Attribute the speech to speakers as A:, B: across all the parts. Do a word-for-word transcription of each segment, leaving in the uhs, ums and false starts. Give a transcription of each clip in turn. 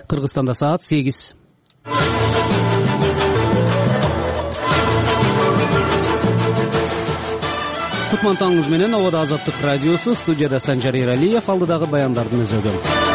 A: Кыргызстанда саат сегиз. Кутман таңыңыз менен, Обода Азаттык радиосу, студияда Санжар Эралиев, алдыдагы баяндардын өзөгү.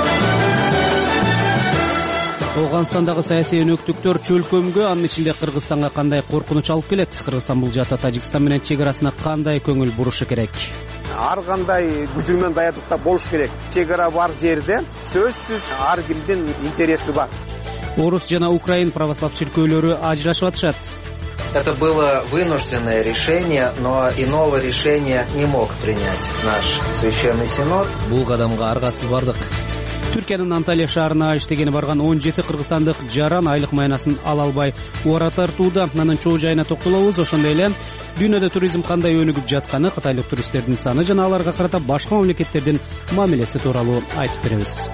A: Ооганстандагы саясий өнөктүктөр чөлкөмгө, анын ичинде Кыргызстанга кандай коркунуч алып келет? Кыргызстан бул жаатта Тажикстан менен чек арасына кандай көңүл бурушу керек?
B: Ар кандай күчү менен даярдыкта болуш керек. Чек ара бар жерде сөзсүз ар кимдин интереси бар.
A: Орус жана Украин православ чиркөөлөрү ажырашып атышат.
C: Это было вынужденное решение, но иного решения не мог принять наш священный синод.
A: Бул кадамга аргасыз бардык. Түркиянын Анталия шаарына иштегени барган он жети кыргызстандык жаран айлык майнасын ала албай убара тартууда. Анын чоо жайына токтолобуз. Ошондой эле дүйнөдө туризм кандай өнүгүп жатканы, кытайлык туристтердин саны жана аларга карата башка мамлекеттердин мамилеси тууралуу айтып беребиз.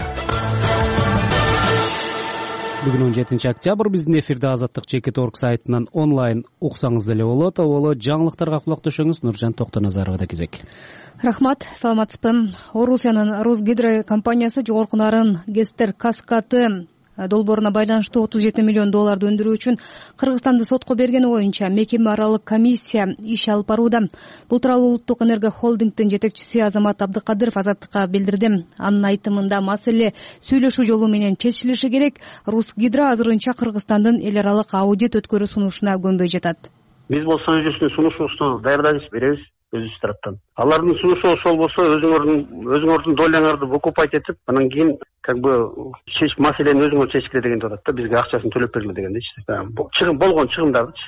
A: Бүгүн он жетинчи октябрь, биздин эфирде Азаттык чекит точка орг сайтынан онлайн уксаңыз деле болот. Оболо жаңылыктарга кулак төшөңүз. Нуржан Токтоназарова да кезек.
D: Рахмат, саламатсызбы. Орусиянын Росгидро компаниясы жогорку нарын Гестер каскады долбооруна байланыштуу отуз жети миллион долларды өндүрүү үчүн Кыргызстанды сотко бергени боюнча мекеме аралык комиссия иш алып барууда. Бул тууралуу Улуттук энерго холдингдин жетекчиси Азамат Абдыкадыров Азаттыкка билдирди. Анын айтымында маселе сүйлөшүү жолу менен чечилиши керек. Росгидро азырынча Кыргызстандын эл аралык аудит өткөрүү сунушуна көнбөй жатат.
E: Биз болсо өзүбүздүн сунушубузду даярдайбыз, беребиз өзүбүз тараптан. Алардын сунушу ошол болсо өзүңөрдүн өзүңөрдүн доляңарды выкупать этип, анан кийин как бы чечип маселени өзүңөр чечкиле деген жатат да, бизге акчасын төлөп бергиле дегендейчи. Чыгым болгон чыгымдардычы.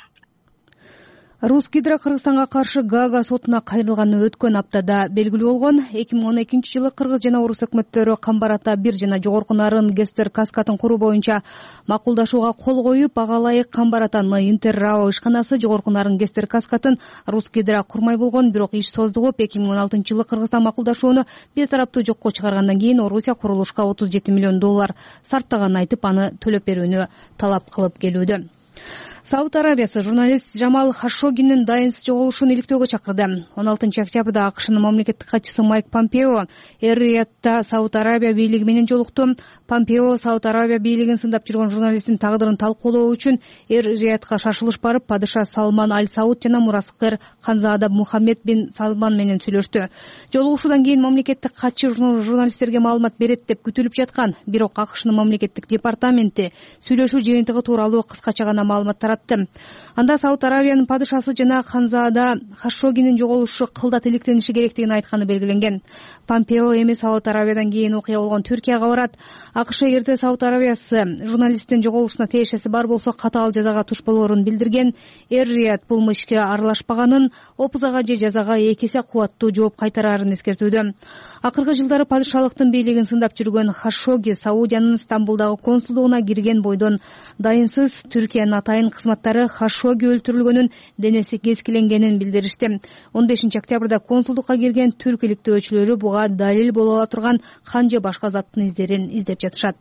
D: Росгидро Кыргызстанга каршы Гаага сотуна кайрылганы өткөн аптада белгилүү болгон. эки миң он экинчи жылы Кыргыз жана Орус өкмөттөрү Камбар Ата бир жана жогорку нарын Гестер каскатын куруу боюнча макулдашууга кол коюп, ага ылайык Камбар Атаны Интеррао ишканасы жогорку нарын Гестер каскатын Росгидро курмай болгон. Бирок иш создугуп, эки миң он алтынчы жылы Кыргызстан макулдашууну бир тараптуу жокко чыгаргандан кийин Орусия курулушка отуз жети миллион доллар сарптаганын айтып, аны төлөп берүүнү талап кылып келүүдө. Сауд Арабиясы журналист Жамал Хашогинин дайынсыз жоголушун иликтөөгө чакырды. он алтынчы октябрда АКШнын мамлекеттик катчысы Майк Помпео Эр-Риядда Сауд Арабия бийлиги менен жолукту. Помпео Сауд Арабия бийлигин сындап жүргөн журналисттин тагдырын талкуулоо үчүн Эр-Риядга шашылыш барып, падыша Салман Аль-Сауд жана мураскер Ханзада Мухаммед бин Салман менен сүйлөштү. Жолугушуудан кийин мамлекеттик катчы журналисттерге маалымат берет деп күтүлүп жаткан. Бирок АКШнын мамлекеттик департаменти сүйлөшүү жыйынтыгы тууралуу кыскача гана маалымат таратты. Анда Сауд Арабиянын падышасы жана Ханзада Хашогинин жоголушу кылдат иликтениши керектигин айтканы белгиленген. Помпео эми Сауд Арабиядан кийин окуя болгон Түркияга барат. АКШ эрте Сауд Арабиясы журналисттин жоголушуна тиешеси бар болсо катаал жазага туш болоорун билдирген. Эр-Рияд бул ишке аралашпаганын, опузага же жазага эки эсе кубаттуу жооп кайтарарын эскертүүдө. Акыркы жылдары падышалыктын бийлигин сындап жүргөн Хашоги Саудиянын Стамбулдагы консулдугуна кирген бойдон дайынсыз Түркиянын атайын кызматтары Хашоги өлтүрүлгөнүн, денеси кескиленгенин билдиришти. он бешинчи октябрда консулдукка кирген түрк иликтөөчүлөрү буга далил боло ала турган кан же башка заттын издерин издеп жатышат.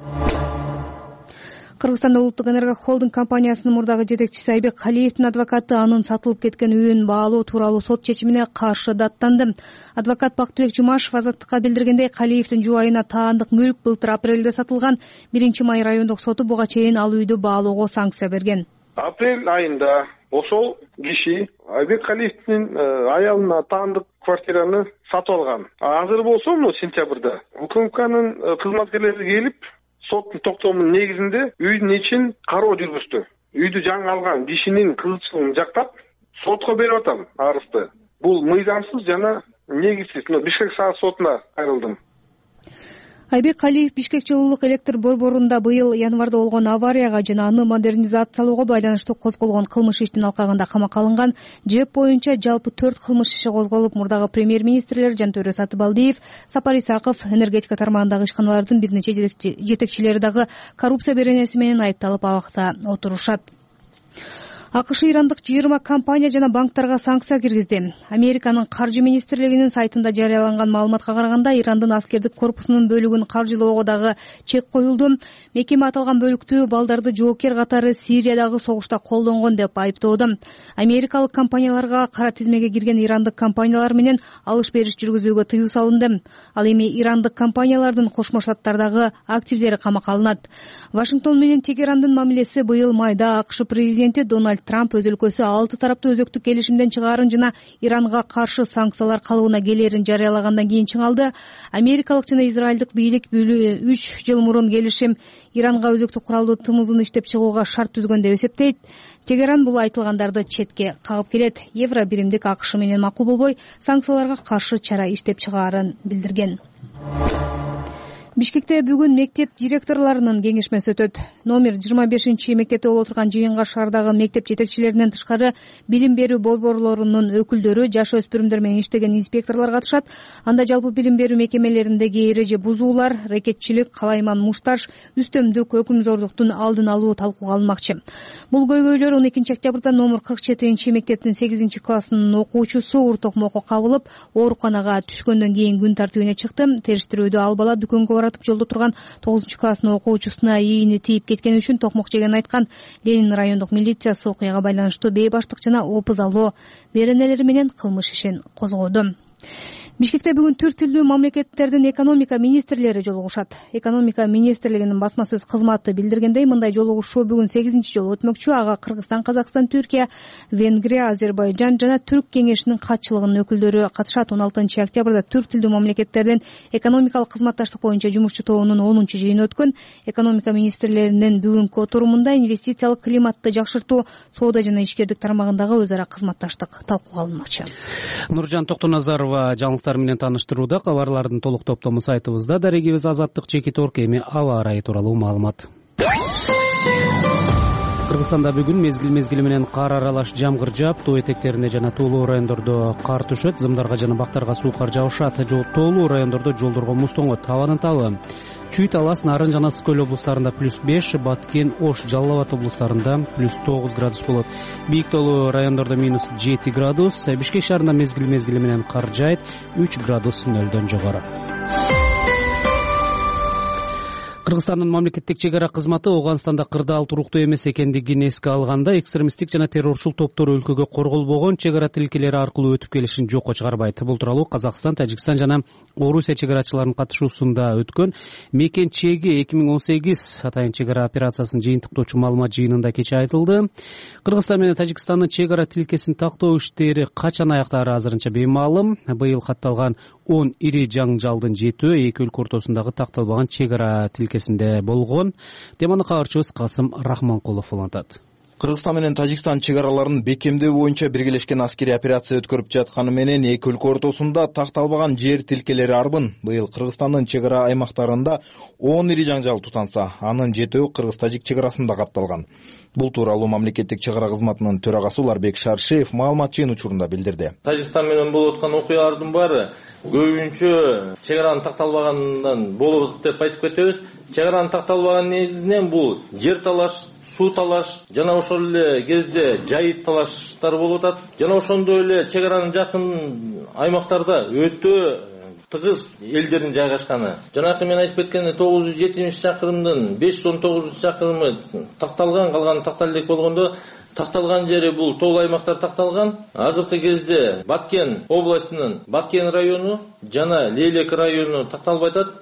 D: Кыргызстанда Улуттук энерго холдинг компаниясынын мурдагы жетекчиси Айбек Калиевдин адвокаты анын сатылып кеткен үйүн баалоо тууралуу сот чечимине каршы даттанды. Адвокат Бактыбек Жумашев Азаттыкка билдиргендей, Калиевдин жубайына таандык мүлк былтыр апрелде сатылган. биринчи май райондук соту буга чейин ал үйдү баалоого санкция берген.
F: Апрель айында ошол киши Айбек Калиевдин аялына таандык квартираны сатып алган. Азыр болсо мына сентябрда УКМКнын кызматкерлери келип, соттун токтомунун негизинде үйдүн ичин кароо жүргүздү. Үйдү жаңы алган кишинин кызычылыгын жактап, сотко берип атам арызды. Бул мыйзамсыз жана негизсиз. Бишкек шаар сотуна кайрылдым.
D: Айбек Калиев Бишкек жылуулук электр борборунда быйыл январда болгон аварияга жана аны модернизациялоого байланыштуу козголгон кылмыш иштин алкагында камакка алынган. ЖЭП боюнча жалпы төрт кылмыш иши козголуп, мурдагы премьер-министрлер Жантөрө Сатыбалдиев, Сапар Исаков, энергетика тармагындагы ишканалардын бир нече жетекчилери дагы коррупция беренеси менен айыпталып абакта отурушат. АКШ ирандык жыйырма компания жана банктарга санкция киргизди. Американын каржы министрлигинин сайтында жарыяланган маалыматка караганда, Ирандын аскердик корпусунун бөлүгүн каржылоого дагы чек коюлду. Мекеме аталган бөлүктү балдарды жоокер катары Сириядагы согушта колдонгон деп айыптоодо. Америкалык компанияларга кара тизмеге кирген ирандык компаниялар менен алыш-бериш жүргүзүүгө тыюу салынды. Ал эми ирандык компаниялардын Кошмо Штаттардагы активдери камакка алынат. Вашингтон менен Тегерандын мамилеси быйыл майда АКШ президенти Дональд Трамп өз өлкөсү алты тараптуу өзөктүк келишимден чыгаарын жана Иранга каршы санкциялар калыбына келерин жарыялагандан кийин чыңалды. Америкалык жана израилдик бийлик үч жыл мурун келишим Иранга өзөктүк куралдуу тымызын иштеп чыгууга шарт түзгөн деп эсептейт. Тегеран бул айтылгандарды четке кагып келет. Евро биримдик АКШ менен макул болбой, санкцияларга каршы чара иштеп чыгаарын билдирген. Бишкекте бүгүн мектеп директорлорунун кеңешмеси өтөт. Номер жыйырма бешинчи мектепте боло турган жыйынга шаардагы мектеп жетекчилеринен тышкары билим берүү борборлорунун өкүлдөрү, жаш өспүрүмдөр менен иштеген инспекторлор катышат. Анда жалпы билим берүү мекемелериндеги эреже бузуулар, рекетчилик, калайман мушташ, үстөмдүк, өкүмзордуктун алдын алуу талкууга алынмакчы. Бул көйгөйлөр он экинчи октябрда номер кырк жетинчи мектептин сегизинчи классынын окуучусу Ур Токмокко кабылып, ооруканага түшкөндөн кийин күн тартибине чыкты. Териштирүүдө ал бала дүкөнгө баратып жолдо турган тогузунчу класстын окуучусуна ийини тийип кеткени үчүн токмок жегенин айткан. Ленин райондук милициясы окуяга байланыштуу бейбаштык жана опуз алуу беренелери менен кылмыш ишин козгоду. Бишкекте бүгүн төрт тилдүү мамлекеттердин экономика министрлери жолугушат. Экономика министрлигинин басма сөз кызматы билдиргендей, мындай жолугушуу бүгүн сегизинчи жолу өтмөкчү. Ага Кыргызстан, Казакстан, Түркия, Венгрия, Азербайжан жана Түрк кеңешинин катчылыгынын өкүлдөрү катышат. он алтынчы октябрда төрт тилдүү мамлекеттердин экономикалык кызматташтык боюнча жумушчу тобунун онунчу жыйыны өткөн. Экономика министрлеринин бүгүнкү отурумунда инвестициялык климатты жакшыртуу, соода жана ишкердик тармагындагы өз ара кызматташтык талкууга алынмакчы.
A: Нуржан Токтоназарова жаңылыктар менен тааныштырууда. Кабарлардын толук топтому сайтыбызда. Дарегибиз Азаттык Чекит Орг эми аба ырайы тууралуу маалымат. Кыргызстанда бүгүн мезгил мезгили менен кар аралаш жамгыр жаап, тоо этектерине жана тоолуу райондордо кар түшөт, зымдарга жана бактарга суу кар жаушат. Тоолуу райондордо жолдорго муз тоңот. Табанын табы Чүй, Талас, Нарын жана Ысык көл облустарында плюс беш, Баткен, Ош, Жалал Абад облустарында плюс тогуз градус болот. Бийик тоолуу райондордо минус жети градус, Бишкек шаарында мезгил мезгили менен кар жаайт, үч градус нөлдөн жогору. Кыргызстандын мамлекеттик чек ара кызматы Ооганстанда кырдаал туруктуу эмес экендигин эске алганда, экстремисттик жана террорчул топтор өлкөгө корголбогон чек ара тилкелери аркылуу өтүп келишин жокко чыгарбайт. Бул тууралуу Казакстан, Тажикстан жана Орусия чек арачыларынын катышуусунда өткөн мекен чеги эки миң он сегиз атайын чек ара операциясын жыйынтыктоочу маалымат жыйынында кечээ айтылды. Кыргызстан менен Тажикстандын чек ара тилкесин тактоо иштери качан аяктаары азырынча беймаалым. Быйыл катталган он ири жаңжалдын жетөө эки өлкө ортосундагы такталбаган чек ара тилкесинде болгон. Теманы кабарчыбыз Касым Рахманкулов улантат.
G: Кыргызстан менен Тажикстан чек араларын бекемдөө боюнча биргелешкен аскери операция өткөрүп жатканы менен эки өлкө ортосунда такталбаган жер тилкелери арбын. Быйыл Кыргызстандын чек ара аймактарында он ири жаңжал тутанса, анын жетөө Кыргыз-Тажик чек арасында катталган. Бул тууралуу мамлекеттик чек ара кызматынын төрагасы Уларбек Шаршиев маалымат жыйын учурунда билдирди.
H: Тажикстан менен болуп аткан окуялардын баары көбүнчө чек аранын такталбаганынан болот деп айтып кетебиз. Чек аранын такталбаган негизинен бул жер талаш, суу талаш жана ошол эле кезде жайыт талаштар болуп атат. Жана ошондой эле чек аранын жакын аймактарда өтө тыгыз элдердин жайгашканы. Жанакы мен айтып кеткендей тогуз жүз жетимиш чакырымдын беш жүз он тогуз чакырымы такталган, калганы такталдык болгондо такталган жери бул тоолуу аймактар такталган. Азыркы кезде Баткен областынын Баткен району жана Лейлек району такталбай атат.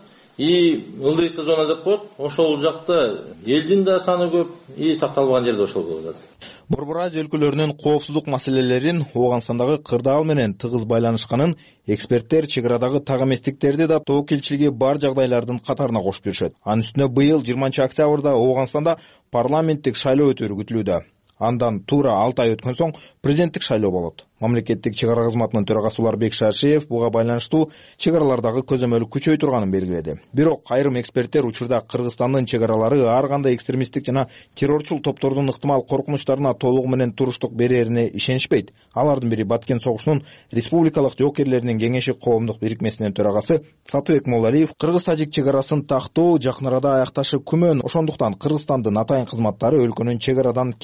H: И ылдыйкы зона деп коет. Ошол жакта элдин да саны көп, и такталбаган жерде ошол болуп атат.
G: Борбор Азия өлкөлөрүнүн коопсуздук маселелерин Ооганстандагы кырдаал менен тыгыз байланышканын эксперттер чек арадагы так эместиктерди да тоокелчилиги бар жагдайлардын катарына кошуп жүрүшөт. Анын үстүнө быйыл жыйырманчы октябрда Ооганстанда парламенттик шайлоо өтөрү күтүлүүдө. Андан туура алты ай өткөн соң президенттик шайлоо болот. Мамлекеттик чек ара кызматынын төрагасы Уларбек Шаршиев буга байланыштуу чек аралардагы көзөмөлү күчөй турганын белгиледи. Бирок айрым эксперттер учурда Кыргызстандын чек аралары ар кандай экстремисттик жана террорчул топтордун ыктымал коркунучтарына толугу менен туруштук берерине ишенишпейт. Алардын бири Баткен согушунун республикалык жоокерлеринин кеңеши коомдук бирикмесинин төрагасы Сатыбек Молалиев Кыргыз-Тажик чек арасын тактоо жакын арада аякташы күмөн. Ошондуктан Кыргызстандын атайын кызматтары өлкөнүн чек арадан келген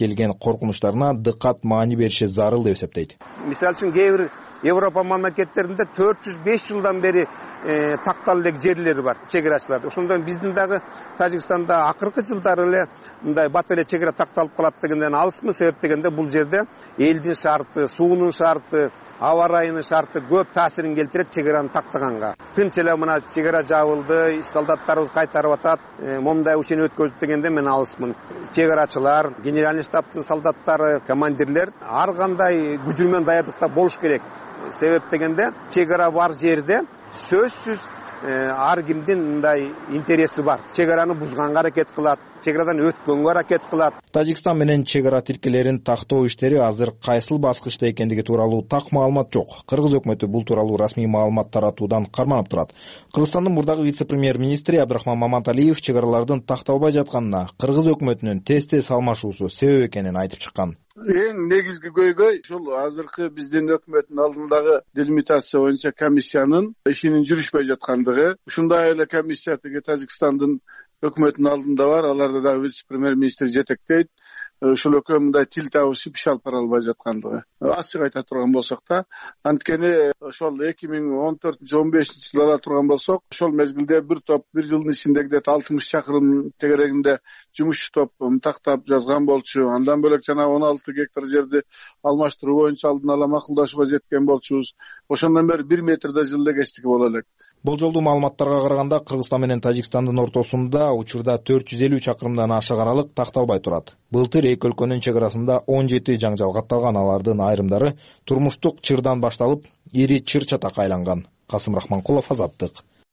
G: коркунучтарына дыккат маани бериши зарыл деп эсептейт.
B: Мисалы үчүн кээ бир Европа мамлекеттеринде төрт жүз беш жылдан бери такталып элек жерлери бар, чек-арачылар. Ошондон биздин дагы Тажикстанда акыркы жылдары эле мындай бат эле чек-ара такталып калат дегенден алысмы? Себеп дегенде бул жерде элдин шарты, суунун шарты, аба ырайынын шарты көп таасирин келтирет чек-араны тактаганга. Тынч эле мына чек-ара жабылды, солдаттарыбыз кайтарып атат, момундай учение өткөздүк дегенде мен алысмын. Чек-арачылар, генеральный штабтын солдаттары, командирлер ар кандай күжүрмөн даярдыкта болуш керек. Себеп дегенде чек-ара бар жерде сөзсүз ар кимдин мындай интереси бар. Чек-араны бузганга аракет кылат, чек-арадан өткөнгө аракет кылат.
G: Тажикстан менен чек-ара тилкелерин тактоо иштери азыр кайсыл баскычта экендиги тууралуу так маалымат жок. Кыргыз өкмөтү бул тууралуу расмий маалымат таратуудан карманып турат. Кыргызстандын мурдагы вице-премьер-министри Абдрахман Маматалиев чек-аралардын такталбай жатканына Кыргыз өкмөтүнүн тез-тез алмашуусу себеп экенин айтып чыккан.
I: Эң негизги көйгөй ушул азыркы биздин өкмөттүн алдындагы делимитация боюнча комиссиянын ишинин жүрүшпөй жаткандыгы. Ушундай эле комиссия тиги Тажикстандын өкмөттүнүн алдында бар, аларды дагы вице-премьер-министр жетектейт. Ушул экөө мындай тил табышып иш алып бара албай жаткандыгы. Ачык айта турган болсок да, анткени ошол эки миң он төртүнчү он бешинчи жылы ала турган болсок, ошол мезгилде бир топ бир жылдын ичинде где-то алтымыш чакырым тегерегинде жумушчу топ тактап жазган болчу. Андан бөлөк жана он алты гектар жерди алмаштыруу боюнча алдын ала макулдашууга жеткен болчубуз. Ошондон бери бир метрде жылда кечтиги боло элек.
G: Болжолдуу маалыматтарга караганда Кыргызстан менен Тажикстандын ортосунда учурда төрт жүз элүү чакырымдан ашык аралык такталбай турат. Былтыр эки өлкөнүн чек-арасында он жети жаңжал катталган, алардын айрымдары турмуштук чырдан башталып, ири чыр чатакка айланган. Касым Рахманкулов, Азаттык.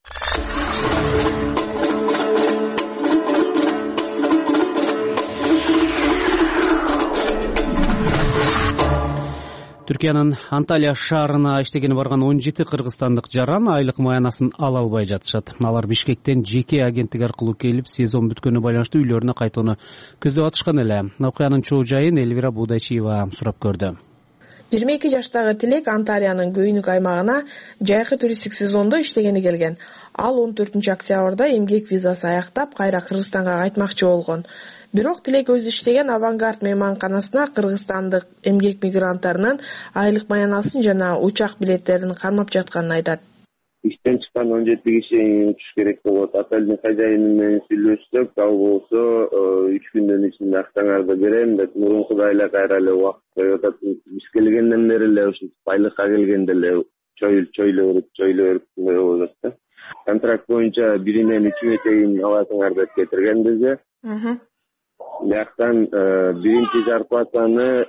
A: Түркиянын Анталия шаарына иштегени барган он жети кыргызстандык жаран айлык маянасын ала албай жатышат. Алар Бишкектен жеке агенттик аркылуу келип, сезон бүткөнү байланыштуу үйлөрүнө кайтууну көздөп атышкан эле. Окуянын чоо жайын Элвира Будайчиева сурап көрдү.
J: жыйырма эки жаштагы Тилек Анталиянын көйүнүк аймагына жайкы туристтик сезондо иштегени келген. Ал он төртүнчү октябрда эмгек визасы аяктап, кайра Кыргызстанга кайтмакчы болгон. Бирок Тилек өзү иштеген Авангард мейманканасына кыргызстандык эмгек мигранттарынын айлык маянасын жана учак билеттерин кармап жатканын айтат.
K: Иштен чыккан он жети киши учуш керек болот. Отелдин хозяйыны менен сүйлөшсөк, ал болсо үч күндүн ичинде актаңарды берем деп мурункудай эле кайра эле убакыт коюп атат. Биз келгенден бери эле ушул айлыкка келгенде эле чойло чойло чойло берип болуп атат. Контракт боюнча биринен үчүнө чейин аласыңар деп кетирген бизге. Бияктан биринчи зарплатаны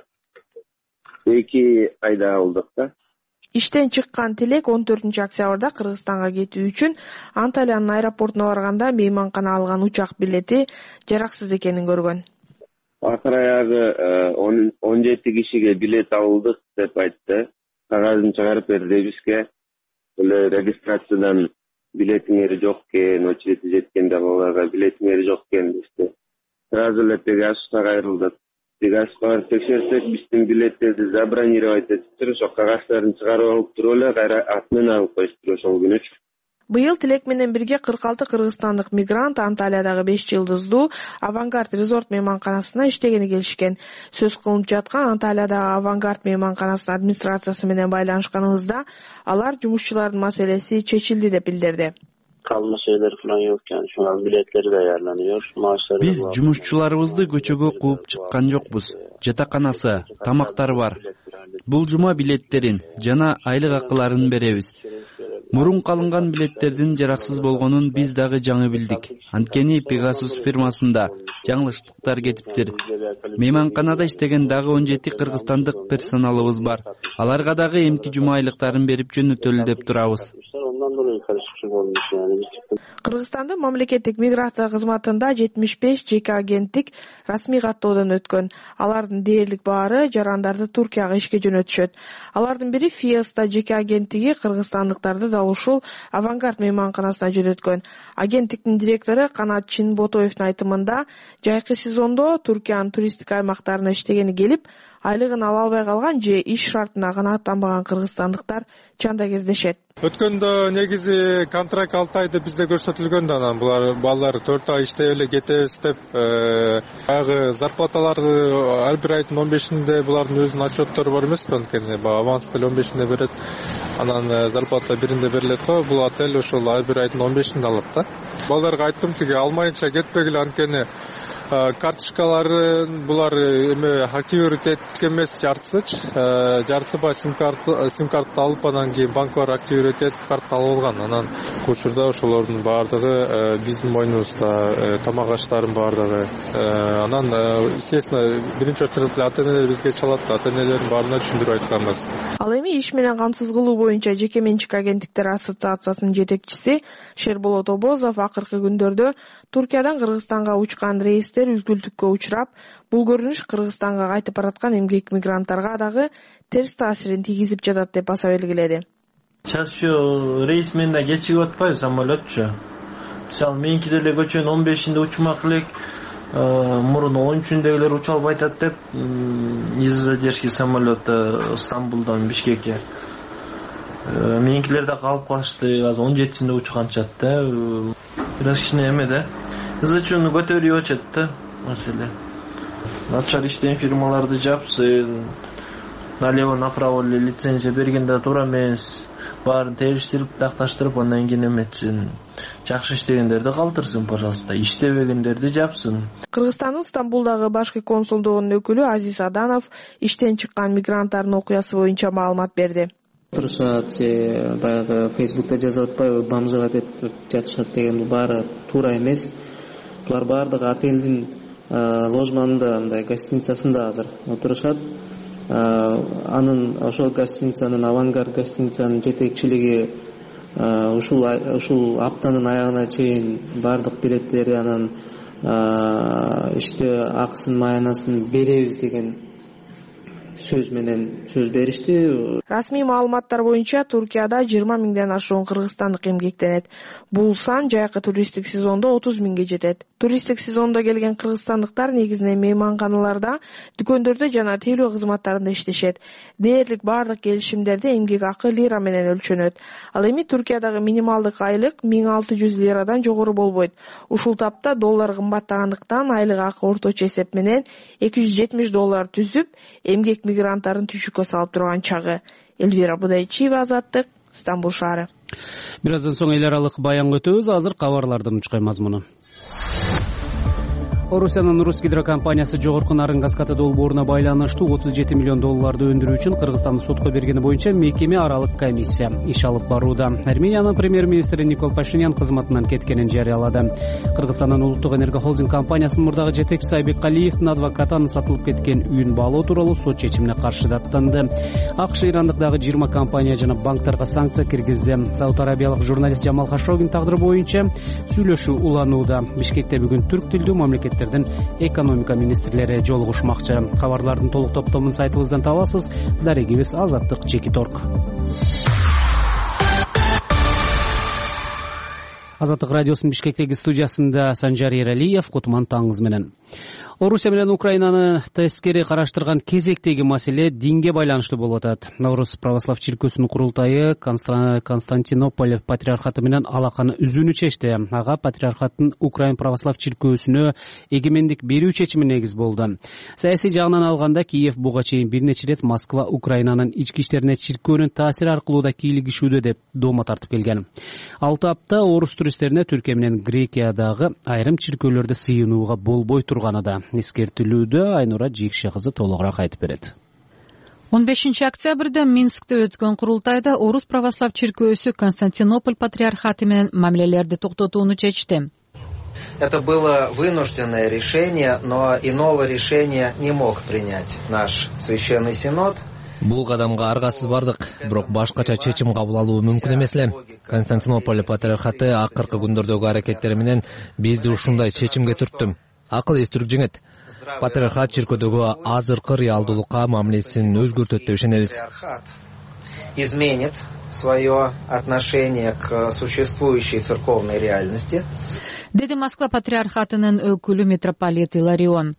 K: эки айда алдык да.
J: Иштен чыккан Тилек он төртүнчү октябрда Кыргызстанга кетүү үчүн Анталиянын аэропортуна барганда мейманкана алган учак билети жараксыз экенин көргөн.
K: Акыры аягы он жети кишиге билет алдык деп айтты. Кагазын чыгарып берди бизге. Эле регистрациядан билетиңер жок экен, очереди жеткенде аларга билетиңер жок экен дешти. Сразу эле Пегасуска кайрылдык. Пегасуска текшерсек, биздин билеттерди забронировать этиптир, ошо кагаздарын чыгарып алып туруп эле кайра атынан алып коюштур ошол күнүчү.
J: Быйыл Тилек менен бирге кырк алты кыргызстандык мигрант Анталиядагы беш жылдыздуу Авангард резорт мейманканасына иштегени келишкен. Сөз кылынып жаткан Анталиядагы Авангард мейманканасынын администрациясы менен байланышканыбызда алар жумушчулардын маселеси чечилди деп билдирди.
L: Kalma şeyler falan yokken şu an biletleri ayarlanıyor. Maaşları
M: Biz жумушчуларыбызды көчөгө кууп чыккан жокпуз. Жатаканасы, тамактары бар. Бул жума билеттерин жана айлык акыларын беребиз. Мурун калынган билеттердин жараксыз болгонун биз дагы жаңы билдик. Анткени Pegasus фирмасында жаңылыштыктар кетиптир. Мейманканада иштеген дагы он жети кыргызстандык персоналыбыз бар. Аларга дагы эмки жума айлыктарын берип жөнөтөлү деп турабыз.
J: Кыргызстандын мамлекеттик миграция кызматында жетимиш беш жеке агенттик расмий каттоодон өткөн. Алардын дээрлик баары жарандарды Туркияга ишке жөнөтүшөт. Алардын бири Fiesta жеке агенттиги кыргызстандыктарды дал ушул Авангард мейманканасына жөнөткөн. Агенттиктин директору Канат Чинботоевдун айтымында, жайкы сезондо Туркиянын туристтик аймактарына иштегени келип, айлыгын ала албай калган же иш шартына канааттанбаган кыргызстандыктар чанда кездешет.
N: Өткөндө негизи контракт алты айды бизде көрсөтүлгөн да, анан булар балдар төрт ай иштеп эле кетебиз деп, баягы зарплаталарды ар бир айдын он бешинде булардын өзүнүн отчеттору бар эмеспи, анткени баягы аванс деле он бешинде берет, анан зарплата биринде берилет го, бул отель ошол ар бир айдын он бешинде алат да. Балдарга айттым, тиги алмайынча кетпегиле, анткени карточкалары булар эме активировать эткен эмес, жартысычы, жартысы баягы сим карта сим карта алып, анан кийин банкалар активировать этип карта алып алган. Анан учурда ошолордун баардыгы биздин мойнубузда, тамак аштардын баардыгы. Анан естественно биринчи очередь ата-энелер бизге чалат, ата-энелердин баарына түшүндүрүп айтканбыз.
J: Ал эми иш менен камсыз кылуу боюнча жеке менчик агенттиктер ассоциациясынын жетекчиси Шерболот Обозов акыркы күндөрдө Туркиядан Кыргызстанга учкан рейстер үзгүлтүккө учурап, бул көрүнүш Кыргызстанга кайтып бараткан эмгек мигранттарга дагы терс таасирин тийгизип жатат деп баса белгиледи.
O: Сейчас ошо рейс менен да кечигип атпайбы самолетчу? Мисалы меники деле көчөнүн он бешинде учмак элек, мурун он үчүндөгүлөр уча албай атат деп из-за задержки самолета Стамбулдан Бишкекке. Меникилер да калып калышты, азыр он жетисинде учканчат да. Бирок кичине эме да. Из-за чуну көтөрүп атат да маселе. Начар иштеген фирмаларды жапсын, налево-направо лицензия бергенде туура эмес, баарын териштирип, такташтырып, андан кийин эметсин. Жакшы иштегендерди калтырсын, пожалуйста, иштебегендерди жапсын.
J: Кыргызстандын Стамбулдагы башкы консулдугунун өкүлү Азиз Аданов иштен чыккан мигранттардын окуясы боюнча маалымат берди.
P: Турушат, баягы Фейсбукта жазып атпайбы, бомжага деп жатышат деген, бул баары туура эмес. Булар баардыгы отелдин ложманында, мындай гостиницасында азыр отурушат. Анын ошол гостиницанын, Авангард гостиницанын жетекчилиги ушул ушул аптанын аягына чейин баардык билеттерди, анан иште акысын, маянасын беребиз деген сөз менен сөз беришти.
J: Расмий маалыматтар боюнча Туркияда жыйырма миңден ашуун кыргызстандык эмгектенет. Бул сан жайкы туристтик сезондо отуз миңге жетет. Туристтик сезондо келген кыргызстандыктар негизинен мейманканаларда, дүкөндөрдө жана тейлөө кызматтарында иштешет. Дээрлик бардык келишимдерде эмгек акы лира менен өлчөнөт. Ал эми Туркиядагы минималдык айлык миң алты жүз лирадан жогору болбойт. Ушул тапта доллар кымбаттагандыктан айлык акы орточо эсеп менен эки жүз жетимиш доллар түзүп, эмгек мигранттарын түйшүккө салып турган чагы. Эльвира Будайчиева, Азаттык, Стамбул шаары.
A: Бир аздан соң эл аралык баянга өтөбүз. Азыр кабарлардын учкай мазмуну. Орусиянын Русгидро компаниясы жогорку нарын газ каты долбооруна байланыштуу отуз жети миллион долларды өндүрүү үчүн Кыргызстанды сотко бергени боюнча мекеме аралык комиссия иш алып барууда. Армениянын премьер-министри Никол Пашинян кызматынан кеткенин жарыялады. Кыргызстандын улуттук энерго холдинг компаниясынын мурдагы жетекчиси Айбек Калиевдин адвокаты анын сатылып кеткен үйүн баалоо тууралуу сот чечимине каршы даттанды. АКШ Ирандык дагы жыйырма компания жана банктарга санкция киргизди. Сауд Арабиялык журналист Жамал Хашогин тагдыры боюнча сүйлөшүү уланууда. Бишкекте бүгүн түрк тилдүү мамлекет экономика министрлери жолугушмакчы. Кабарлардын толук топтомун сайтыбыздан табасыз. Дарегибиз Азаттык Чекиторг. Азаттык радиосунун Бишкектеги студиясында Санжар Эралиев. Кутман таңыңыз менен. Орусия менен Украинаны тескери караштырган кезектеги маселе динге байланыштуу болуп атат. Орус православ чиркөөсүнүн курултайы Константинополь патриархаты менен алаканы үзүүнү чечти. Ага патриархаттын Украин православ чиркөөсүнө эгемендик берүү чечими негиз болду. Саясий жагынан алганда Киев буга чейин бир нече ирет Москва Украинанын ички иштерине чиркөөнүн таасири аркылуу да кийлигишүүдө деп дома тартып келген. Алты апта орус туристтерине Түркия менен Грекиядагы айрым чиркөөлөрдө сыйынууга болбой турганы да эскертилүүдө. Айнура Жийкше кызы толугураак айтып берет.
Q: он бешинчи октябрда Минскте өткөн курултайда Орус православ чиркөөсү Константинополь патриархаты менен мамилелерди токтотууну чечти.
C: Это было вынужденное решение, но иного решения не мог принять наш священный синод.
R: Бул кадамга аргасыз бардык, бирок башкача чечим кабыл алуу мүмкүн эмес эле. Константинополь патриархаты акыркы күндөрдөгү аракеттери менен бизди ушундай чечимге түрттү. Акыл эстүрүк жеңет. Патриархат чиркөөдөгү азыркы реалдуулукка мамилесин өзгөртөт деп ишенебиз.
C: Изменит свое отношение к существующей церковной реальности.
Q: Деди Москва патриархатынын өкүлү митрополит Иларион.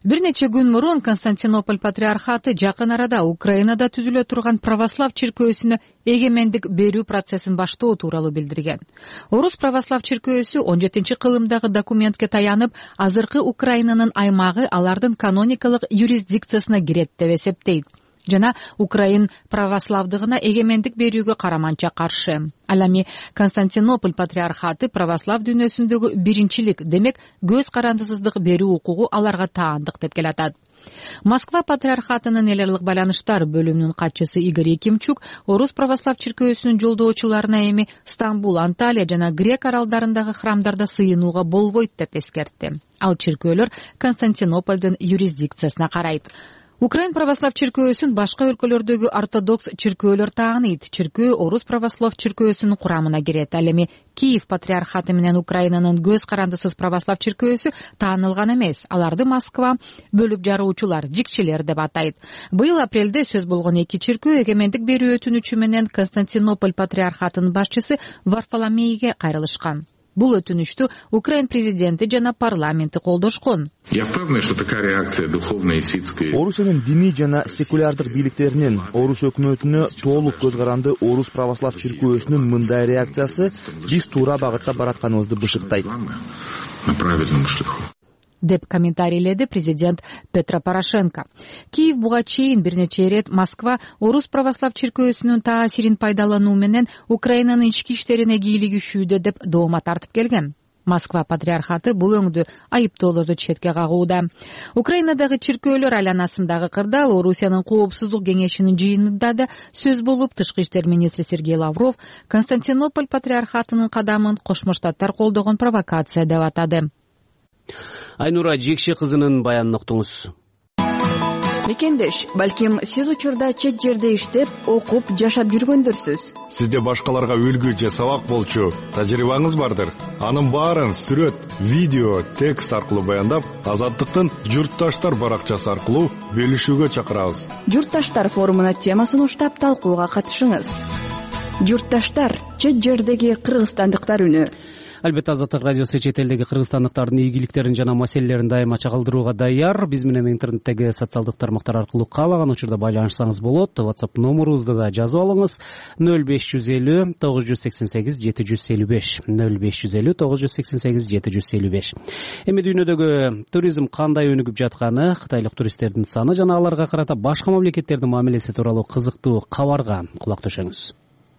Q: бир нече күн мурун Константинополь патриархаты жакын арада Украинада түзүлө турган православ чиркөөсүнө эгемендик берүү процессин баштоо тууралуу билдирген. Орус православ чиркөөсү он жетинчи кылымдагы документке таянып, азыркы Украинанын аймагы алардын каноникалык юрисдикциясына кирет деп эсептейт жана Украин православдыгына эгемендик берүүгө караманча каршы. Ал эми Константинополь патриархаты православ дүйнөсүндөгү биринчилик, демек көз карандысыздык берүү укугу аларга таандык деп келатат. Москва патриархатынын эл аралык байланыштар бөлүмүнүн катчысы Игорь Якимчук Орус православ чиркөөсүнүн жолдоочуларына эми Стамбул, Анталия жана Грек аралдарындагы храмдарда сыйынууга болбойт деп эскертти. Ал чиркөөлөр Константинопольдун юрисдикциясына карайт. Украин православ чиркөөсүн башка өлкөлөрдөгү ортодокс чиркөөлөр тааныйт. Чиркөө Орус православ чиркөөсүнүн курамына кирет. Ал эми Киев патриархаты менен Украинанын көз карандысыз православ чиркөөсү таанылган эмес. Аларды Москва бөлүп жаруучулар, жикчилер деп атайт. Быйыл апрелде сөз болгон эки чиркөө эгемендик берүү өтүнүчү менен Константинополь патриархатынын башчысы Варфоломейге кайрылышкан. Бул өтүнүштү Украин президенти жана парламенти колдошкон.
S: Я впевнений, что такая реакция духовная и светская.
T: Орусиянын диний жана секулярдык бийликтеринин Орус өкмөтүнө толук көз каранды Орус православ чиркөөсүнүн мындай реакциясы биз туура багытта баратканыбызды бышыктайт.
S: На правильном шляху.
Q: Деп комментарийледи президент Петро Порошенко. Киев буга чейин бир нече ирет Москва Орус православ чиркөөсүнүн таасирин пайдалануу менен Украинанын ички иштерине кийлигишүүдө деп доoma тартып келген. Москва патриархаты бул өңдү айыптоолорду четке кагууда. Украинадагы чиркөөлөр айланасындагы кырдаал Орусиянын коопсуздук кеңешинин жыйынында да сөз болуп, тышкы иштер министри Сергей Лавров Константинополь патриархатынын кадамын Кошмо Штаттар колдогон провокация деп атады.
A: Айнура Жекше кызынын баянын уктуңуз.
U: Мекендеш, балким сиз учурда чет жерде иштеп, окуп, жашап жүргөндүрсүз.
V: Сизде башкаларга үлгү же сабак болчу тажрыйбаңыз бардыр. Анын баарын сүрөт, видео, текст аркылуу баяндап, Азаттыктын журтташтар баракчасы аркылуу бөлүшүүгө чакырабыз.
U: Журтташтар форумуна темасын уштап талкууга катышыңыз. Журтташтар, чет жердеги кыргызстандыктар үнү.
A: Албетте Азаттык радиосу чет элдеги кыргызстандыктардын ийгиликтерин жана маселелерин дайыма чагылдырууга даяр. Биз менен интернеттеги социалдык тармактар аркылуу каалаган учурда байланышсаңыз болот. WhatsApp номерубузду да жазып алыңыз. ноль беш жүз элүү тогуз жүз сексен сегиз жети жүз элүү беш ноль беш жүз элүү тогуз жүз сексен сегиз жети жүз элүү беш. Эми дүйнөдөгү туризм кандай өнүгүп жатканы, кытайлык туристтердин саны жана аларга карата башка мамлекеттердин мамилеси тууралуу кызыктуу кабарга кулак төшөңүз.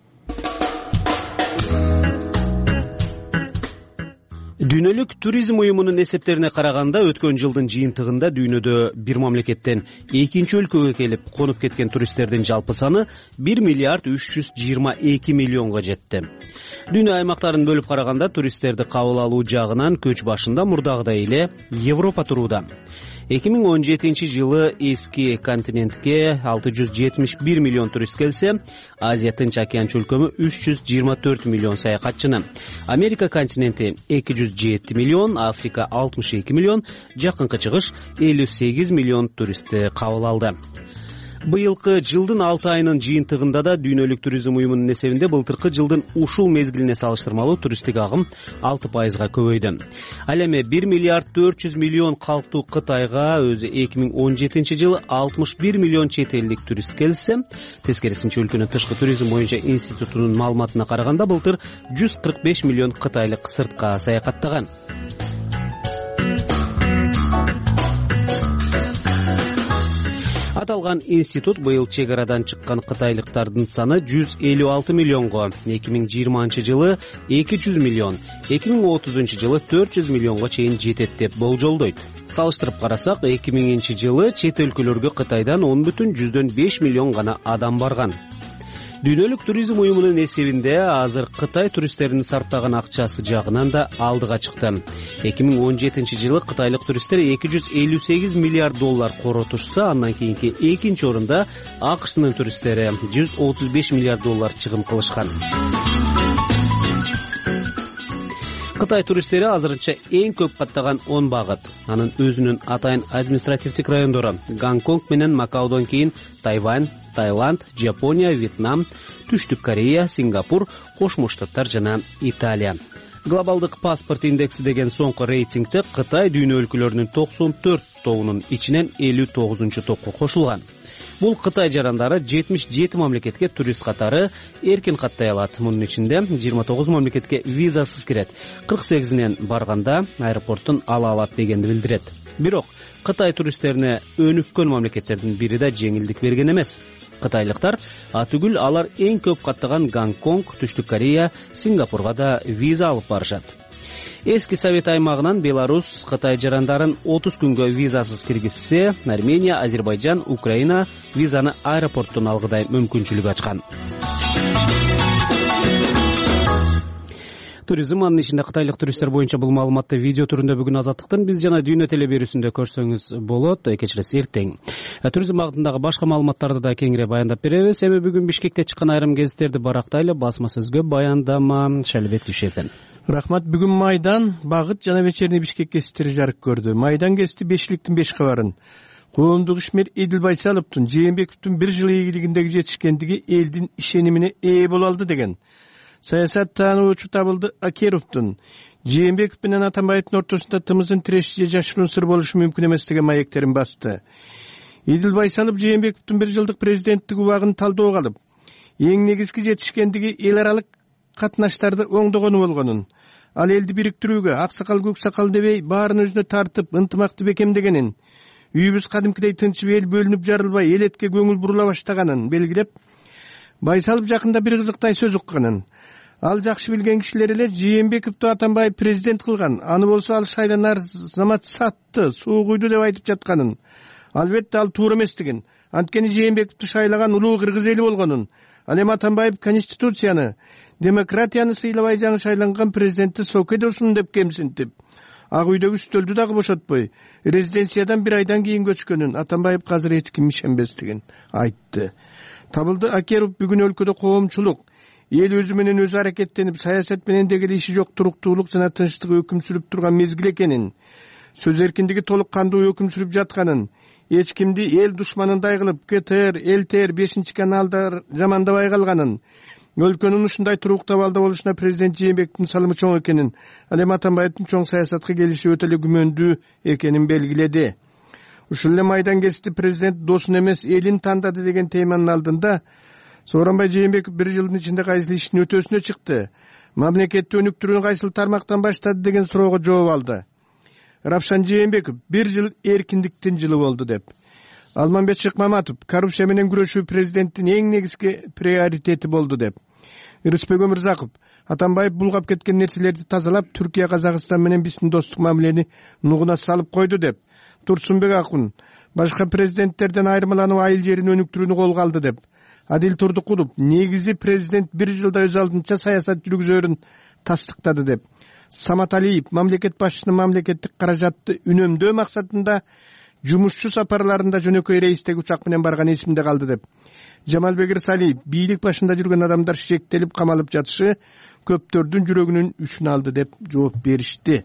A: Дүйнөлүк туризм уюмунун эсептерине караганда өткөн жылдын жыйынтыгында дүйнөдө бир мамлекеттен экинчи өлкөгө келип конуп кеткен туристтердин жалпы саны бир миллиард үч жүз жыйырма эки миллионго жетти. Дүйнө аймактарын бөлүп караганда туристтерди кабыл алуу жагынан көч башында мурдагыдай эле Европа турууда. эки миң он жетинчи жылы эски континентке алты жүз жетимиш бир миллион турист келсе, Азия Тынч океан чөлкөмү үч жүз жыйырма төрт миллион саякатчыны, Америка континенти эки жүз жети миллион, Африка алтымыш эки миллион, Жакынкы Чыгыш элүү сегиз миллион туристти кабыл алды. Быйылкы жылдын алты айынын жыйынтыгында да дүйнөлүк туризм уюмунун эсебинде былтыркы жылдын ушул мезгилине салыштырмалуу туристтик агым алты пайызга көбөйдү. Ал эми бир миллиард төрт жүз миллион калктуу Кытайга өзү эки миң он жетинчи жылы алтымыш бир миллион чет элдик турист келсе, тескерисинче өлкөнүн тышкы туризм боюнча институтунун маалыматына караганда былтыр жүз кырк беш миллион кытайлык сыртка саякаттаган. Аталган институт быйыл чек арадан чыккан кытайлыктардын саны жүз элүү алты миллионго, эки миң жыйырманчы жылы эки жүз миллион, эки миң отузунчу жылы төрт жүз миллионго чейин жетет деп болжолдойт. Салыштырып карасак, эки миңинчи жылы чет өлкөлөргө Кытайдан он бүтүн жүздөн беш миллион гана адам барган. Дүйнөлүк туризм уюмунун эсебинде азыр Кытай туристтеринин сарптаган акчасы жагынан да алдыга чыкты. эки миң он жетинчи жылы кытайлык туристтер эки жүз элүү сегиз миллиард доллар коротушса, андан кийинки экинчи орунда АКШнын туристтери жүз отуз беш миллиард доллар чыгым кылышкан. Кытай туристтери азырынча эң көп каттаган он багыт. Анын өзүнүн атайын административдик райондору Гонконг менен Макаодон кийин Тайвань, Таиланд, Жапония, Вьетнам, Түштүк Корея, Сингапур, Кошмо Штаттар жана Италия. Глобалдык паспорт индекси деген соңку рейтингде Кытай дүйнө өлкөлөрүнүн токсон төрт тобунун ичинен элүү тогузунчу топко кошулган. Бул Кытай жарандары жетимиш жети мамлекетке турист катары эркин каттай алат. Мунун ичинде жыйырма тогуз мамлекетке визасыз кирет. кырк сегизинен барганда аэропорттун ала алат дегенди билдирет. Бирок Кытай туристтерине өнүккөн мамлекеттердин бири да жеңилдик берген эмес. Кытайлыктар атүгүл алар эң көп каттаган Гонконг, Түштүк Корея, Сингапурга да виза алып барышат. Эски Совет аймагынан Беларусь Кытай жарандарын отуз күнгө визасыз киргизсе, Армения, Азербайжан, Украина визаны аэропорттон алгыдай мүмкүнчүлүк ачкан. Туризм анын ичинде кытайлык туристтер боюнча бул маалыматты видео түрүндө бүгүн Азаттыктын биз жана дүйнө телеберүүсүндө көрсөңүз болот. Кечиресиз, эртең туризм багытындагы башка маалыматтарды да кеңири баяндап беребиз. Эми бүгүн Бишкекте чыккан айрым гезиттерди барактайлы, басма сөзгө баяндама Шалбек Дүйшевден.
E: Рахмат. Бүгүн Майдан, Багыт жана Вечерний Бишкек гезиттери жарык көрдү. Майдан гезити бешиликтин беш кабарын, коомдук ишмер Эдил Байсаловдун Жээнбековдун бир жыл ийгилигиндеги жетишкендиги элдин ишенимине ээ боло алды деген, саясат таануучу Табылды Акеровдун Жээнбеков менен Атамбаевдин ортосунда тымызын тиреши же жашыруун сыр болушу мүмкүн эмес деген маектерин басты. Эдил Байсалов Жээнбековдун бир жылдык президенттик убагын талдоого алып, эң негизги жетишкендиги эл аралык катнаштарды оңдогону болгонун, ал элди бириктирүүгө аксакал көксакал дебей баарын өзүнө тартып ынтымакты бекемдегенин, үйүбүз кадимкидей тынчып эл бөлүнүп жарылбай элетке көңүл бурула баштаганын белгилеп, Байсалов жакында бир кызыктай сөз укканын, ал жакшы билген кишилер эле Жээнбековду Атамбаев президент кылган, аны болсо ал шайланар замат сатты, суу куйду деп айтып жатканын, албетте ал туура эместигин, анткени Жээнбековду шайлаган улуу кыргыз эли болгонун, ал эми Атамбаев конституцияны, демократияны сыйлабай жаңы шайланган президентти сокедосун деп кемсинтип, ак үйдөгү үстөлдү дагы бошотпой, резиденциядан бир айдан кийин көчкөнүн Атамбаев азыр эч ким ишенбестигин айтты. Табылды Акеров бүгүн өлкөдө коомчулук, эл өзү менен өзү аракеттенип, саясат менен дегеле иши жок туруктуулук жана тынчтык өкүм сүрүп турган мезгил экенин, сөз эркиндиги толук кандуу өкүм сүрүп жатканын, эч кимди эл душманындай кылып КТР, ЛТР, бешинчи каналдар жамандабай калганын, өлкөнүн ушундай туруктуу абалда болушуна президент Жээнбековдун салымы чоң экенин, ал эми Атамбаевдин чоң саясатка келиши өтө эле күмөндүү экенин белгиледи. Ушул эле Майдан гезити президент досун эмес элин тандады деген теманын алдында Сооронбай Жээнбеков бир жылдын ичинде кайсыл ишин өтөөсүнө чыкты, мамлекетти өнүктүрүүнү кайсыл тармактан баштады деген суроого жооп алды. Равшан Жээнбеков бир жыл эркиндиктин жылы болду деп. Алмамбет Шыкмаматов коррупция менен күрөшүү президенттин эң негизги приоритети болду деп. Рыспек Өмүрзаков Атамбаев булгап кеткен нерселерди тазалап, Түркия, Казакстан менен биздин достук мамилени нугуна салып койду деп. Турсунбек Акун башка президенттерден айырмаланып айыл жерин өнүктүрүүнү колго алды деп. Адил Турдукулов негизи президент бир жылда өз алдынча саясат жүргүзөрүн тастыктады деп. Самат Алиев мамлекет башчысынын мамлекеттик каражатты үнөмдөө максатында жумушчу сапарларында жөнөкөй рейстеги учак менен барган эсимде калды деп. Жамалбек Ирсалиев бийлик башында жүргөн адамдар шектелип камалып жатышы көптөрдүн жүрөгүнүн үчүн алды деп жооп беришти.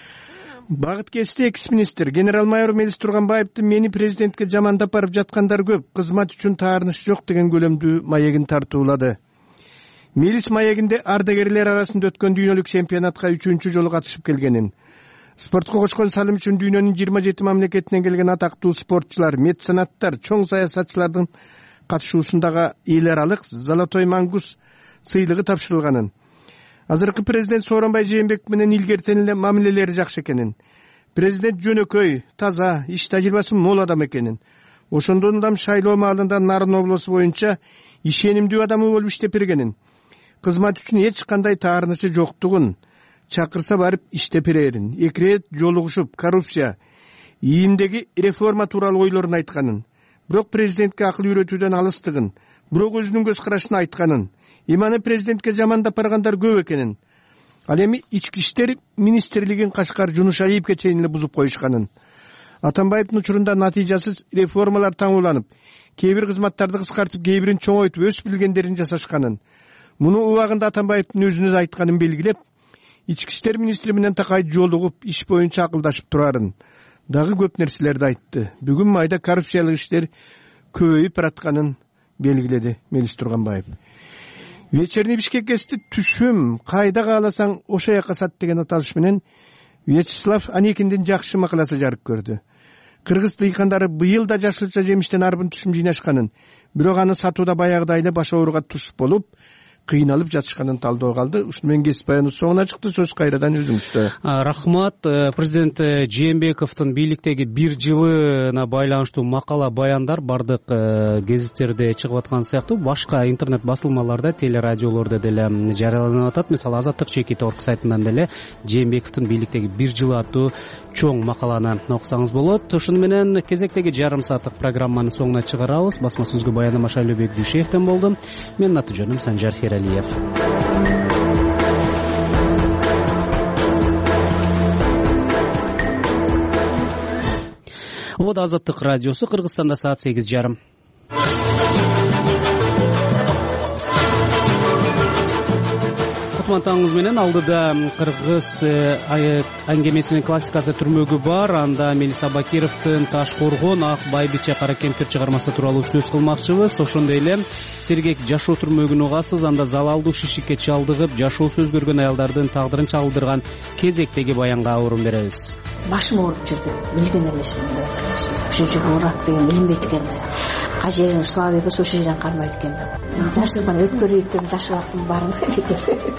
E: Багыт гезити экс-министр генерал-майор Мелис Турганбаевдин мени президентке жамандап барып жаткандар көп, кызмат үчүн таарыныш жок деген көлөмдүү маегин тартуулады. Мелис маегинде ардагерлер арасында өткөн дүйнөлүк чемпионатка үчүнчү жолу катышып келгенин, спортко кошкон салым үчүн дүйнөнүн жыйырма жети мамлекетинен келген атактуу спортчулар, меценаттар, чоң саясатчылардын катышуусундагы эл аралык Золотой мангус сыйлыгы тапшырылганын, азыркы президент Сооронбай Жээнбеков менен илгертен эле мамилелери жакшы экенин, президент жөнөкөй, таза, иш тажрыйбасы мол адам экенин, ошондон дам шайлоо маалында Нарын облусу боюнча ишенимдүү адамы болуп иштеп бергенин, кызмат үчүн эч кандай таарынышы жоктугун, чакырса барып иштеп берерин, эки рет жолугушуп коррупция, ийимдеги реформа тууралуу ойлорун айтканын, бирок президентке акыл үйрөтүүдөн алыстыгын, бирок өзүнүн көз карашын айтканын, иманы президентке жамандап баргандар көп экенин, ал эми ички иштер министрлигин Кашкар, Жунушаевке чейин эле бузуп коюшканын, Атамбаевдин учурунда натыйжасыз реформалар таңууланып, кээ бир кызматтарды кыскартып, кээ бирин чоңойтуп, өз билгендерин жасашканын, муну убагында Атамбаевдин өзүнө айтканын белгилеп, ички иштер министри менен такай жолугуп, иш боюнча акылдашып турарын дагы көп нерселерди айтты. Бүгүн майда коррупциялык иштер көбөйүп баратканын белгиледи Мелис Турганбаев. Вечерний Бишкек гезити түшүм кайда кааласаң ошо жака сат деген аталыш менен Вячеслав Аникиндин жакшы макаласы жарык көрдү. Кыргыз дыйкандары быйыл да жашылча жемиштен арбын түшүм жыйнашканын, бирок аны сатууда баягыдай эле баш ооруга туш болуп, кыйналып жатышканын талдоого алды. Ушуну менен кесип баяныбыз соңуна чыкты. Сөз кайрадан өзүңүздө.
A: Рахмат. Президент Жээнбековдун бийликтеги бир жылына байланыштуу макала баяндар бардык гезиттерде чыгып аткан сыяктуу, башка интернет басылмаларда, телерадиолордо деле жарыяланып атат. Мисалы Азаттык чекит орг сайтынан деле Жээнбековдун бийликтеги бир жыл аттуу чоң макаланы окусаңыз болот. Ошону менен кезектеги жарым сааттык программаны соңуна чыгарабыз. Басма сөзгө баяндама Шайлообек Дүйшеевден болду. Менин аты жөнүм Санжар Алиев. Вот Азаттык радиосу, Кыргызстанда саат сегиз жарым. Таңыңыз менен алдыда кыргыз аңгемесинин классикасы түрмөгү бар. Анда Мелиса Бакировдун Ташкоргон Ак Байбиче Кара кемпир чыгармасы тууралуу сөз кылмакчыбыз. Ошондой эле Сергек жашоо түрмөгүн угасыз. Анда залалдуу шишикке чалдыгып, жашоо сөз көргөн аялдардын тагдырын чагылдырган кезектеги баянга орун беребиз.
D: Башым ооруп жүрдү, билген эмесмин мындай нерсени. Ошол жерге урат деген билинбейт экен да. Кай жерин сылап бербесе ошол жерден кармайт экен да. Жашырган өткөрүп деп жашабактын баарын экен.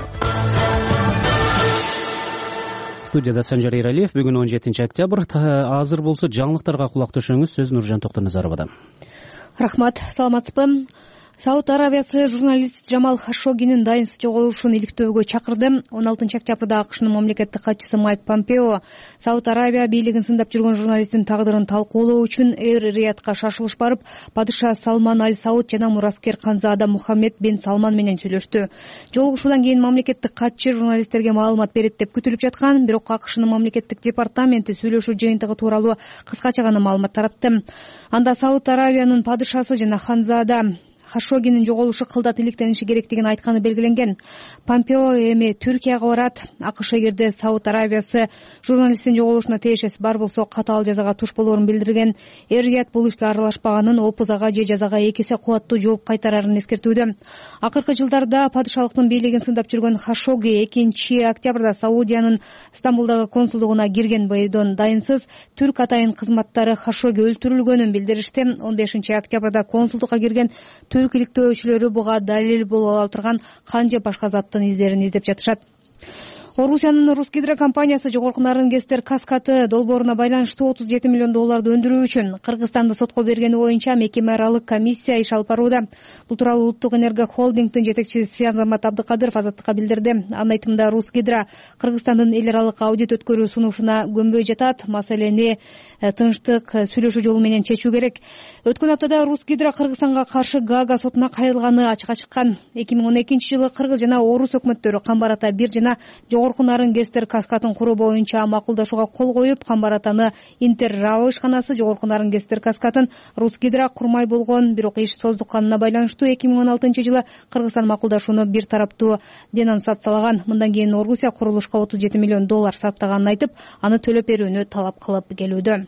A: Студияда Санжар Иралиев. Бүгүн он жетинчи октябрь. Азыр болсо жаңылыктарга кулак төшөңүз. Сөз Нуржан Токтоназаровада.
F: Рахмат, саламатсызбы? Сауд Арабиясы журналист Жамал Хашогинин дайынсыз жоголушун иликтөөгө чакырды. он алтынчы октябрда АКШнын мамлекеттик катчысы Майк Помпео Сауд Арабия бийлигин сындап жүргөн журналисттин тагдырын талкуулоо үчүн Эр-Риядка шашылыш барып, падыша Салман Аль Сауд жана мураскер Канзаада Мухаммед бен Салман менен сүйлөштү. Жолугушуудан кийин мамлекеттик катчы журналисттерге маалымат берет деп күтүлүп жаткан, бирок АКШнын мамлекеттик департаменти сүйлөшүү жыйынтыгы тууралуу кыскача гана маалымат таратты. Анда Сауд Арабиянын падышасы жана Ханзаада Хашогинин жоголушу кылдат иликтениши керектигин айтканы белгиленген. Помпео эми Түркияга барат. АКШ эгерде Сауд Арабиясы журналисттин жоголушуна тиешеси бар болсо катаал жазага туш болоорун билдирген. Эр-Рияд бул ишке аралашпаганын, опузага же жазага эки эсе кубаттуу жооп кайтарарын эскертүүдө. Акыркы жылдарда падышалыктын бийлигин сындап жүргөн Хашоги экинчи октябрда Саудиянын Стамбулдагы консулдугуна кирген бойдон дайынсыз түрк атайын кызматтары Хашоги өлтүрүлгөнүн билдиришти. он бешинчи октябрда консулдукка кирген түрк иликтөөчүлөрү буга далил боло ала турган кан же башка заттын издерин издеп жатышат. Орусиянын Русгидро компаниясы жогорку нарын ГЭСтер каскады долбооруна байланыштуу отуз жети миллион долларды өндүрүү үчүн Кыргызстанды сотко бергени боюнча мекеме аралык комиссия иш алып барууда. Бул тууралуу Улуттук энерго холдингдин жетекчиси Азамат Абдыкадыров Азаттыкка билдирди. Анын айтымында Русгидро Кыргызстандын эл аралык аудит өткөрүү сунушуна көнбөй жатат. Маселени тынчтык сүйлөшүү жолу менен чечүү керек. Өткөн аптада Русгидро Кыргызстанга каршы Гаага сотуна кайрылганы ачыкка чыккан. эки миң он экинчи жылы Кыргыз жана Орус өкмөттөрү Камбар ата бир жана жогорку нарын ГЭСтер каскатын куруу боюнча макулдашууга кол коюп, Камбар атаны Интеррао ишканасы жогорку нарын ГЭСтер каскатын Русгидро курмай болгон, бирок иш создукканына байланыштуу эки миң он алтынчы жылы Кыргызстан макулдашууну бир тараптуу денонсациялаган. Мындан кийин Орусия курулушка отуз жети миллион доллар сарптаганын айтып, аны төлөп берүүнү талап кылып келүүдө.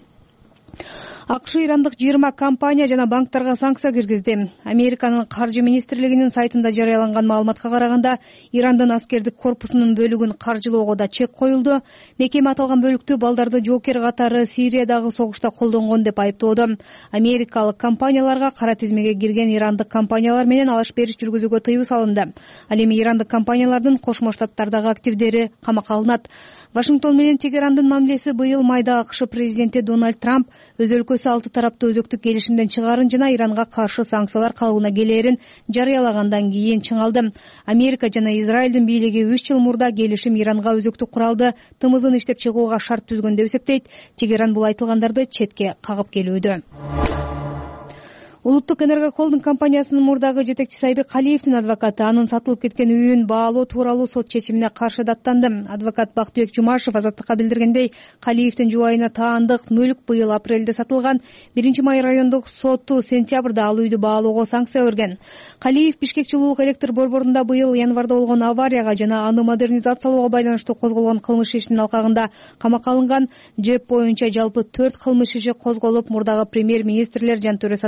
F: АКШ ирандык жыйырма компания жана банктарга санкция киргизди. Американын каржы министрлигинин сайтында жарыяланган маалыматка караганда, Ирандын аскердик корпусунун бөлүгүн каржылоого да чек коюлду. Мекеме аталган бөлүктү балдарды жоокер катары Сириядагы согушта колдонгон деп айыптоодо. Америкалык компанияларга кара тизмеге кирген ирандык компаниялар менен алыш-бериш жүргүзүүгө тыюу салынды. Ал эми ирандык компаниялардын Кошмо Штаттардагы активдери камакка алынат. Вашингтон менен Тегерандын мамилеси быйыл майда АКШ президенти Дональд Трамп өз өлкөсү алты тараптуу өзөктүк келишимден чыгарын жана Иранга каршы санкциялар калыбына келээрин жарыялагандан кийин чыңалды. Америка жана Израилдин бийлиги үч жыл мурда келишим Иранга өзөктүк куралды тымызын иштеп чыгууга шарт түзгөн деп эсептейт. Тегеран бул айтылгандарды четке кагып келүүдө. Улуттук энерго холдинг компаниясынын мурдагы жетекчиси Айбек Калиевдин адвокаты анын сатылып кеткен үйүн баалоо тууралуу сот чечимине каршы даттанды. Адвокат Бактыбек Жумашев Азаттыкка билдиргендей, Калиевдин жубайына таандык мүлк быйыл апрелде сатылган. биринчи май райондук соту сентябрда ал үйдү баалоого санкция берген. Калиев Бишкек жылуулук электр борборунда быйыл январда болгон аварияга жана аны модернизациялоого байланыштуу козголгон кылмыш ишинин алкагында камакка алынган. ЖЭП боюнча жалпы төрт кылмыш иши козголуп, мурдагы премьер-министрлер Жантөре Сатыбалдиев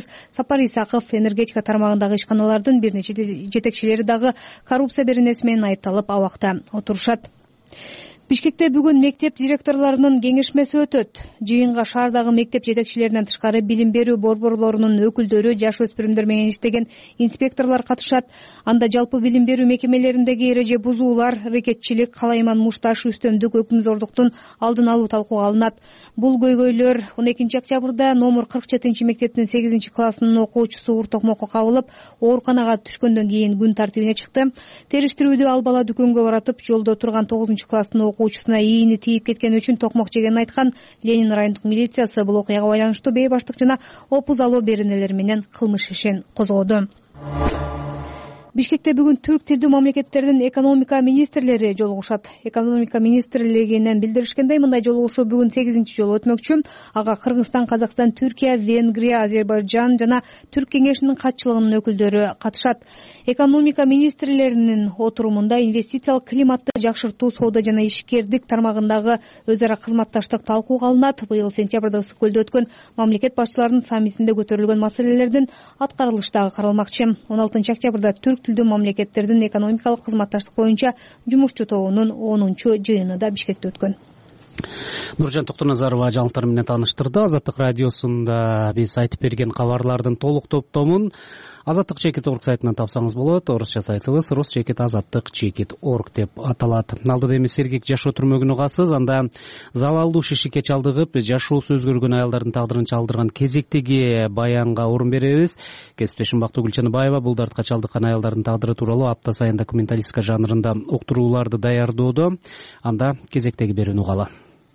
F: Сапарбаев, Сапар Исаков, энергетика тармагындагы ишканалардын бир нече жетекчилери дагы коррупция беренеси менен айыпталып абакта отурушат. Бишкекте бүгүн мектеп директорлорунун кеңешмеси өтөт. Жыйынга шаардагы мектеп жетекчилеринен тышкары билим берүү борборлорунун өкүлдөрү, жаш өспүрүмдөр менен иштеген инспекторлор катышат. Анда жалпы билим берүү мекемелериндеги эреже бузуулар, рекетчилик, калайман мушташ, үстөмдүк, өкүмзордуктун алдын алуу талкууга алынат. Бул көйгөйлөр он экинчи октябрда номер кырк жетинчи мектептин сегизинчи классынын окуучусу Ур Токмокко кабылып, ооруканага түшкөндөн кийин күн тартибине чыкты. Териштирүүдө ал бала дүкөнгө баратып, жолдо турган тогузунчу класстын окуучусуна ийини тийип кеткени үчүн токмок жегенин айткан. Ленин райондук милициясы бул окуяга байланыштуу бейбаштык жана опуз алуу беренелери менен кылмыш ишин козгоду. Бишкекте бүгүн түрк тилдүү мамлекеттердин экономика министрлери жолугушат. Экономика министрлигинен билдиришкендей, мындай жолугушуу бүгүн сегизинчи жолу өтмөкчү. Ага Кыргызстан, Казакстан, Түркия, Венгрия, Азербайджан жана Түрк кеңешинин катчылыгынын өкүлдөрү катышат. Экономика министрлеринин отурумунда инвестициялык климатты жакшыртуу, соода жана ишкердик тармагындагы өз ара кызматташтык талкууга алынат. Быйыл сентябрда Ысык көлдө өткөн мамлекет башчыларынын саммитинде көтөрүлгөн маселелердин аткарылышы дагы каралмакчы. он алтынчы октябрда түрк тилдүү мамлекеттердин экономикалык кызматташтык боюнча жумушчу тобунун онунчу жыйыны да Бишкекте өткөн.
A: Нуржан Токтоназарова жаңылыктар менен тааныштырды. Азаттык радиосунда биз айтып берген кабарлардын толук топтомун Азаттык чекит орг сайтынан тапсаңыз болот. Орусча сайтыбыз рус чекит азаттык чекит орг деп аталат. Алдыда эми сергек жашоо түрмөгүнө калсыз. Анда залалдуу шишикке чалдыгып, жашоосу өзгөргөн аялдардын тагдырын чалдырган кезектеги баянга орун беребиз. Кесиптешим Бактыгүл Чаныбаева бул дартка чалдыккан аялдардын тагдыры тууралуу апта сайын документалистика жанрында уктурууларды даярдоодо. Анда кезектеги берүүнү угалы.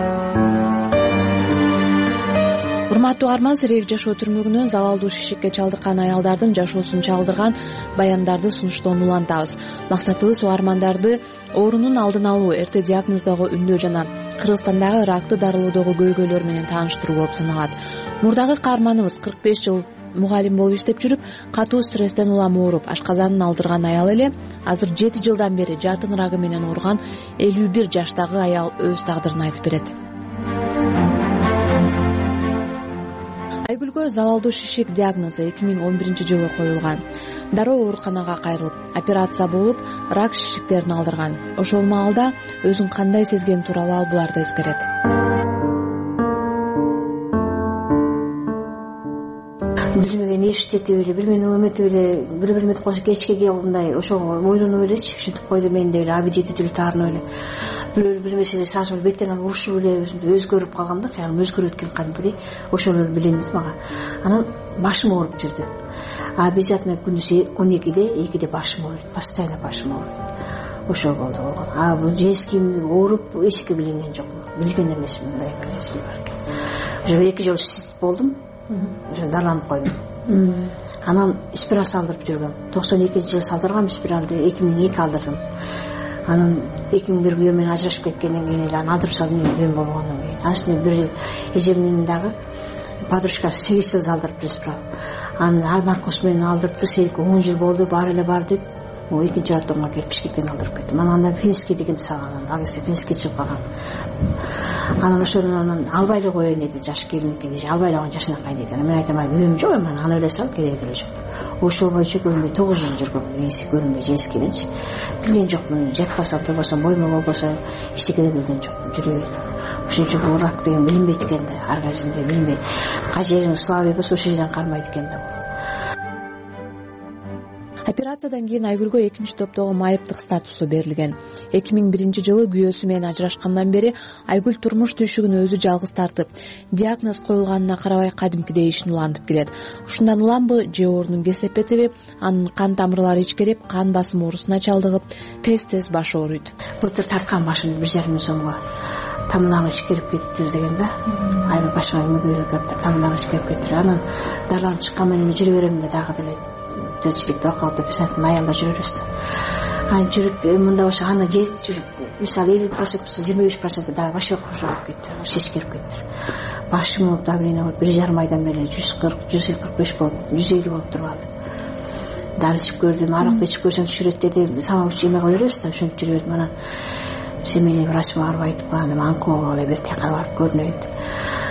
B: Урматтуу угарман, сергек жашоо түрмөгүнөн залалдуу шишикке чалдыккан аялдардын жашоосун чалдырган баяндарды сунуштоону улантабыз. Максатыбыз угармандарды оорунун алдын алуу, эрте диагноздоого үндөө жана Кыргызстандагы ракты дарылоодогу көйгөйлөр менен тааныштыруу болуп саналат. Мурдагы каарманыбыз кырк беш жыл мугалим болуп иштеп жүрүп, катуу стресстен улам ооруп, ашказанын алдырган аял эле азыр жети жылдан бери жатын рагы менен ооруган элүү бир жаштагы аял өз тагдырын айтып берет. Айгүлгө залалдуу шишик диагнозу эки миң он биринчи жылы коюлган. Дароо ооруканага кайрылып, операция болуп, рак шишиктерин алдырган. Ошол маалда өзүн кандай сезгени тууралуу ал буларды эскерет.
D: Билмеген эшитети эле, билмеген үмөт эле, бири-бири үмөт кошуп кечке мындай ошого мойлонуп элечи, ушинтип койду мен деп эле аппетит эле таарынып эле. Бирөө бир нерсеге сажып беттен урушуп эле өзгөрүп калгам да, кыялым өзгөрөт экен кантип ошол эле билинет мага. Анан башым ооруп жүрдү. Обязательно күнүсү он экиде, экиде башым ооруйт, постоянно башым ооруйт. Ошол болду болгон. А бул жескимди ооруп эчке билинген жокмун. Билген эмесмин мындай нерсе бар экен. Уже эки жолу сист болдум. Ошон дарланып койдум. Анан спираль салдырып жүргөм. токсон экинчи жылы салдыргам спиралды, эки миң эки алдырдым. Анан эки миң бир күйөөм менен ажырашып кеткенден кийин эле аны алдырып салдым, күйөөм болгондон кийин. Анан бир эжемдин дагы подружкасы сегиз жыл алдырыптыр спираль. Анан Алмаркос менен алдырыптыр, сеники он жыл болду, бар эле бар деп. О экинчи артомго келип Бишкектен алдырып кеттим. Анан анда финский дегенди салган, ал кезде финский чыгып калган. Анан ошондон анан албай эле коеюн деди, жаш келин экен деди, албай эле койгон жашынакай деди. Анан мен айтам, күйөөм жок эми, аны эле сал, кереги деле жок. Ошол боюнча көрүнбөй тогуз жыл жүргөм, эси көрүнбөй жескененчи. Билген жокмун, жатпасам, турбасам, боюма болбосо эчтеке да билген жокмун, жүрө бердим. Ошон үчүн бул рак деген билинбейт экен да, ар кайсында билинбей. Кай жериң слабый болсо ошол жерден кармайт экен да.
B: Операциядан кийин Айгүлгө экинчи топтогу майыптык статусу берилген. эки миң биринчи жылы күйөөсү менен ажырашкандан бери Айгүл турмуш түйшүгүн өзү жалгыз тартып, диагноз коюлганына карабай кадимкидей ишин улантып келет. Ушундан уламбы же оорунун кесепетиби, анын кан тамырлары ичкерип, кан басым оорусуна чалдыгып, тез-тез баш ооруйт.
D: Былтыр тарткан башым бир жарым миң сомго. Тамагы ишкерип кетти деген да. Айбы башыма эмгегип кетти, тамагы ишкерип кетти. Анан дарланып чыккан менен жүрө берем да, дагы деле тиричиликте окуп писатын аялдар жүрөбүз да. Аны жүрүп мында ошо аны же мисалы элүү процент болсо жыйырма беш процент дагы вообще кошулуп кетти, шишкерип кетти. Башым ооруп, давление болуп, бир жарым айдан бери жүз кырк, жүз кырк беш болуп, жүз элүү болуп турбады. Дары ичип көрдүм, аракты ичип көрсөң түшүрөт деди, самогон эме кыла беребиз да, ошентип жүрүп жүрдүм. Анан семейный врачыма барып айтып, аны анкологго эле бир текара барып көрүнөйт деп.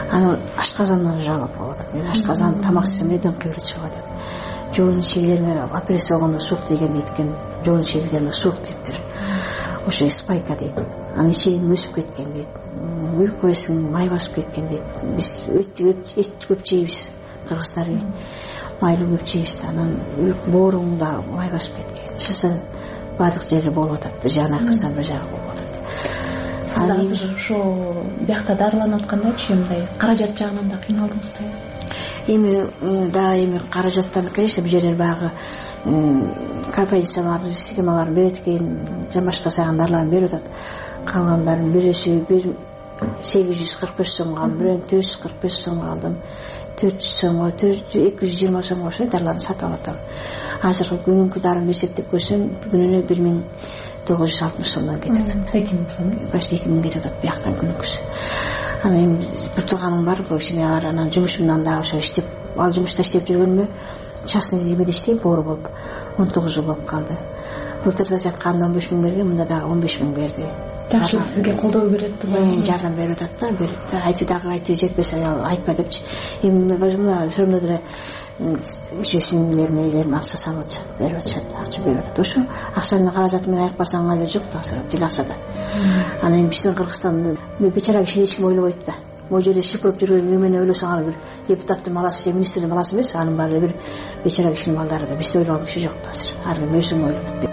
D: анан ашказандан жалап болуп атат. Мен ашказан тамак жесем эден кыйбыр чыгып атат. Жоон ишеклериме операция болгондо суук тийген дейт экен. Жоон ишеклериме суук тийиптир. Ошо спайка дейт. Анын ишегим өсүп кеткен дейт. Уйку эсиң май басып кеткен дейт. Биз өтө эт көп жейбиз. Кыргыздар майлуу көп жейбиз. Анан бооруңда май басып кеткен. Чысы баардык жери болуп атат. Бир жагын актырсам бир жагы болуп атат.
B: Сиз азыр ошо биякта дарыланып аткандачы мындай каражат жагынан да кыйналдыңызбы?
D: Эми да эми каражаттан, конечно, бир жерлер баягы компенсиялар, схемалар берет экен, жамбашка сайган дарыларын берип атат. Калгандарын бирөөсү бир сегиз жүз кырк беш сомго алдым, бирөөнү төрт жүз кырк беш сомго алдым, төрт жүз сомго, эки жүз жыйырма сомго ошо дарыларды сатып алып атам. Азыркы күнүнкү дарымды эсептеп көрсөм, күнүнө бир миң тогуз жүз алтымыш сомдон кетип атат. эки миң сом. Почти эки миң кетип атат бияктан күнүнкүсү. Анан эми бир тууганым бар, кичине бар, анан жумушумдан дагы ошо иштеп, ал жумушта иштеп жүргөнүмө частный земде иштейм, боору болуп он тогуз жыл болуп калды. Былтырда жатканда он беш миң берген, мында дагы он беш миң берди.
B: Жакшы, сизге колдоо берет да,
D: жардам берип атат да, берет да. Айты дагы айты жетпесе айтпа депчи. Эми мына фермада деле сиңдилерим, эйлерим акча салып атышат, берип атышат, акча берип атат. Ошо акчанын каражаты менен аяк бассаң азыр жок да, тил акчада. Анан эми биздин Кыргызстанда бечара кишини эч ким ойлобойт да. Могу жерде шипирип жүргөн эмени ойлосоң, ал бир депутаттын баласы же министрдин баласы эмес, анын баары бир бечара кишинин балдары да. Бизде ойлогон киши жок да азыр. Ар ким өзүн ойлойт.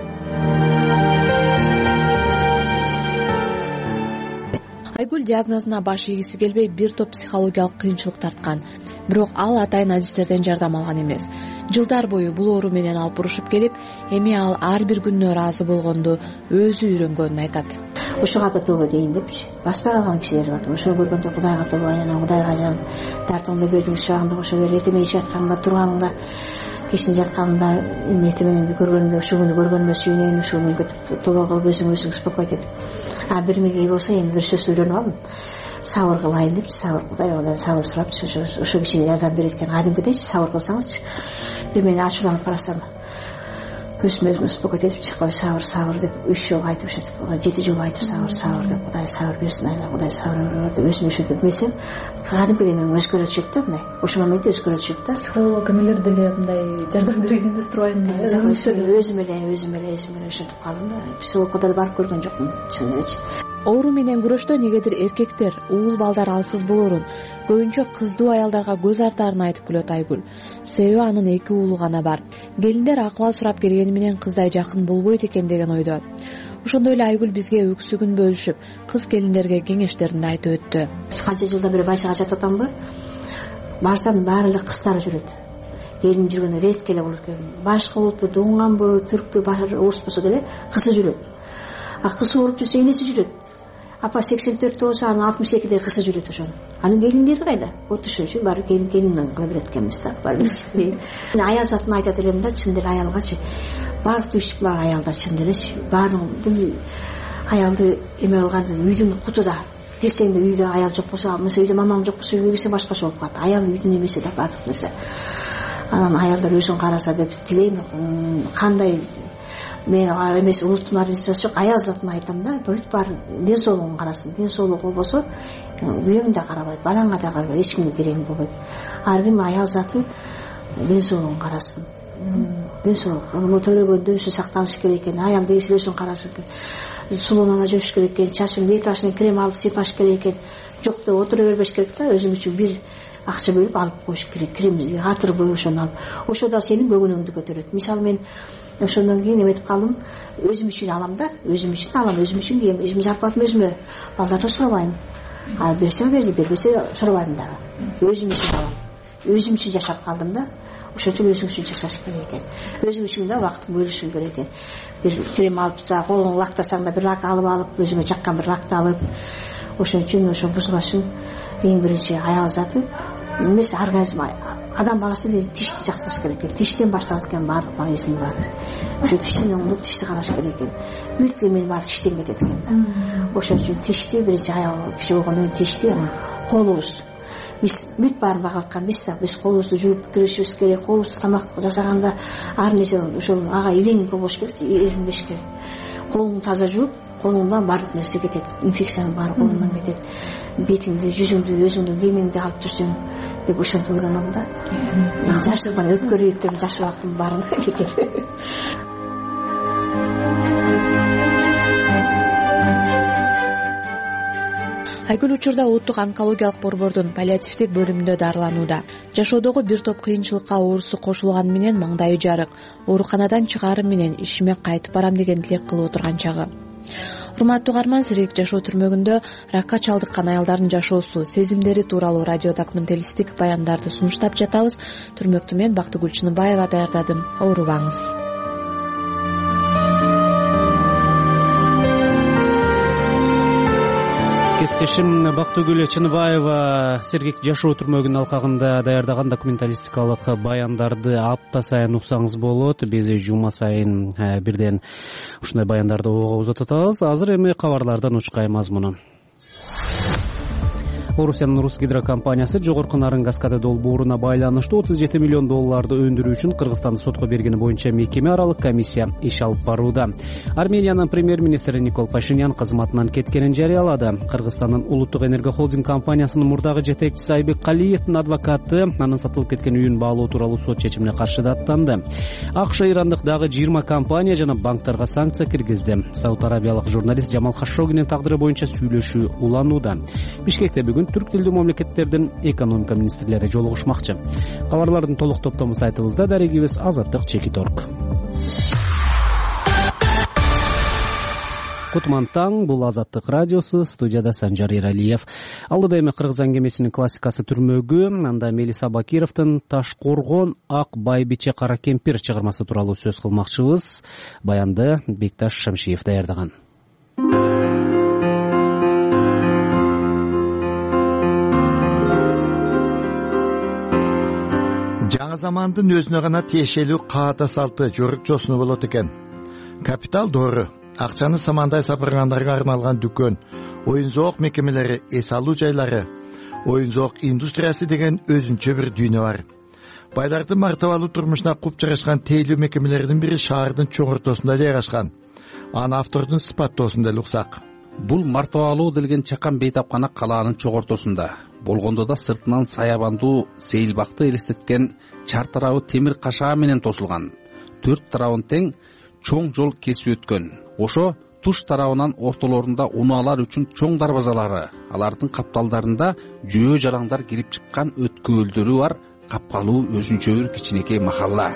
B: Айгүл диагнозуна баш ийгиси келбей бир топ психологиялык кыйынчылык тарткан. Бирок ал атайын адистерден жардам алган эмес. Жылдар бою бул оору менен алып урушуп келип, эми ал ар бир күнүнө ыраазы болгонду өзү үйрөнгөнүн айтат.
D: Ушуга да тобо дейин депчи. Баспай калган кишилер бар. Ошону көргөндө Кудайга тобо айнана, Кудайга жан дартыңды бердиң, шагыңды кошо бер. Эртең ишип атканда, турганыңда, кечинде жатканында, эртең көргөндө, ушул күндү көргөнүмө сүйүнөйүн, ушул күндү тобо кылып өзүң өзүң спокойт этип. А бир миңге болсо эми бир сөз үйрөнүп алдым. Сабыр кылайын деп, сабыр Кудайдан сабыр сурап, ошо ошо кишине жардам берет экен. Кадимкидейчи сабыр кылсаңызчы. Бир мен ачууланып карасам, өзүм өзүм спокойт этип чыкпай сабыр сабыр деп үч жолу айтып ошентип, жети жолу айтып сабыр сабыр деп, Кудай сабыр берсин, айла Кудай сабыр бер деп өзүм ошентип месем, кадимкидей мен өзгөрө түшөт да, мындай. Ошол моментте өзгөрө түшөт да.
B: Психолог эмелер деле мындай жардам берген эмес турбайбы?
D: Өзүм эле, өзүм эле, өзүм эле ошентип калдым да. Психологко да барып көргөн жокмун, чын элечи.
B: Оору менен күрөштө негедир эркектер, уул балдар алсыз болорун, көбүнчө кыздуу аялдарга көз артаарын айтып келет Айгүл. Себеби анын эки уулу гана бар. Келиндер акыл сурап келгени менен кыздай жакын болбойт экен деген ойдо. Ошондой эле Айгүл бизге өксүгүн бөлүшүп, кыз келиндерге кеңештерин да айтып өттү.
D: Канча жылдан бери байшага жатып атамбы? Барсам баары эле кыздар жүрөт. Келин жүргөндө редко эле болот экен. Башкы болупу, дуңганбы, түркпү, баары орус болсо деле кызы жүрөт. А кызы ооруп жүрсө энеси жүрөт. Апа сексен төрттө болсо, анын алтымыш экиде кызы жүрөт ошону. Анын келиндери кайда? Вот ошон үчүн баары келин келинден кыла берет экенбиз да, бар эмес. Мен аял затын айтат элем да, чын деле аялгачы. Баардык түйшүк бар аялда чын делечи. Баардык бул аялды эме кылган үйдүн куту да. Кирсең да үйдө аял жок болсо, мисалы үйдө мамаң жок болсо, үйгө кирсе башкача болуп калат. Аял үйдүн эмеси да баардык нерсе. Анан аялдар өзүн караса деп тилейм. Кандай мен эмес улуттун организациясы жок, аял затын айтам да, бүт бар ден соолугун карасын. Ден соолугу болбосо күйөөң да карабайт, балаңа да карабайт, эч кимге кереги болбойт. Ар ким аял заты ден соолугун карасын. Ден соолук, аны төрөгөндө өзү сактаныш керек экен, аял дегиси өзүн карасын. Сулууна жүрүш керек экен, чачын бет башын крем алып сыйпаш керек экен. Жок деп отура бербеш керек да, өзүм үчүн бир акча бөлүп алып коюш керек, крем, атырбы ошону алып. Ошо да сенин көңүлүңдү көтөрөт. Мисалы мен ошондон кийин эметип калдым, өзүм үчүн алам да, өзүм үчүн алам, өзүм үчүн кийем, өзүм зарплатам өзүмө, балдардан сурабайм. А берсе берди, бербесе сурабайм дагы. Өзүм үчүн алам. Өзүм үчүн жашап калдым да. Ошон үчүн өзүң үчүн жашаш керек экен. Өзүң үчүн да убакыт бөлүшүң керек экен. Бир крем алып, колуңду лактасаң да бир лак алып алып, өзүңө жаккан бир лакты алып. Ошон үчүн ошо бузулашын эң биринчи аял заты эмес, организм, адам баласы тишти жаксыраш керек экен. Тиштен башталат экен баардык магазин бар. Ошо тиштин оңдоп тишти караш керек экен. Бүт эмен баары тиштен кетет экен да. Ошон үчүн тишти биринчи аял киши болгондон кийин тишти, анан колубуз. Биз бүт баарын багып аткан эмес да. Биз колубузду жууп киришибиз керек. Колубузду тамак жасаганда ар нерсе ошол ага илең болуш керек, эринбеш керек. колуңду таза жууп колуңдан баардык нерсе кетет, инфекциянын баары колуңдан кетет. Бетиңди, жүзүңдү, өзүңдүн кийимиңди алып жүрсөң деп ошентип ойлоном да. Жашырбай өткөрөйүк деп жаш убактын баарын бекер.
B: Айгүл учурда улуттук онкологиялык борбордун паллиативдик бөлүмүндө дарыланууда. Жашоодогу бир топ кыйынчылыкка оорусу кошулган менен маңдайы жарык. Ооруканадан чыгарым менен ишиме кайтып барам деген тилек кылып отурган чагы. Урматтуу угарман, Сирек жашоо түрмөгүндө ракка чалдыккан аялдардын жашоосу, сезимдери тууралуу радио документалисттик баяндарды сунуштап жатабыз. Түрмөктү мен Бактыгүл Чыныбаева даярдадым. Оорубаңыз.
A: Кесиптешим Бактыгүл Чыныбаева сергек жашоо түрмөгүнүн алкагында даярдаган документалистикалык баяндарды апта сайын уксаңыз болот. Биз жума сайын бирден ушундай баяндарды ого узатып атабыз. Азыр эми кабарлардан учкай мазмуну. Орусиянын Рус гидрокомпаниясы жогорку нарын каскады долбооруна байланыштуу отуз жети миллион долларды өндүрүү үчүн Кыргызстанды сотко бергени боюнча мекеме аралык комиссия иш алып барууда. Армениянын премьер-министри Никол Пашинян кызматынан кеткенин жарыялады. Кыргызстандын улуттук энергия холдинг компаниясынын мурдагы жетекчиси Айбек Калиевдин адвокаты анын сатылып кеткен үйүн баалоо тууралуу сот чечимине каршы даттанды. АКШ ирандык дагы жыйырма компания жана банктарга санкция киргизди. Сауд Арабиялык журналист Жамал Хашогинин тагдыры боюнча сүйлөшүү уланууда. Бишкекте бүгүн түрк тилдүү мамлекеттердин экономика министрлери жолугушмакчы. Кабарлардын толук топтому сайтыбызда, дарегибиз азаттык чекит точка орг. Кутман таң, бул Азаттык радиосу, студияда Санжар Иралиев. Алдыда эми кыргыз аңгемесинин классикасы түрмөгү, анда Мелиса Бакировдун Ташкоргон ак байбиче кара кемпир чыгармасы тууралуу сөз кылмакчыбыз. Баянды Бекташ Шамшиев даярдаган.
H: Жаңы замандын өзүнө гана тиешелүү каата салты жөрүк жосуну болот экен. Капитал доору, акчаны самандай сапыргандарга арналган дүкөн, оюн зоок мекемелери, эс алуу жайлары, оюн зоок индустриясы деген өзүнчө бир дүйнө бар. Байлардын мартабалуу турмушуна куп жарашкан тейлүү мекемелердин бири шаардын чоң ортосунда жайгашкан. Аны автордун сыпаттоосунда эле уксак.
I: Бул мартабалуу делген чакан бейтапкана калаанын чоң ортосунда. Болгондо да сыртынан саябандуу сейилбакты элестеткен чар тарабы темир кашаа менен тосулган. Төрт тарабын тең чоң жол кесип өткөн. Ошо туш тарабынан ортолорунда унаалар үчүн чоң дарбазалары, алардын капталдарында жөө жалаңдар кирип чыккан өткөөлдөрү бар капкалуу өзүнчө бир кичинекей махалла.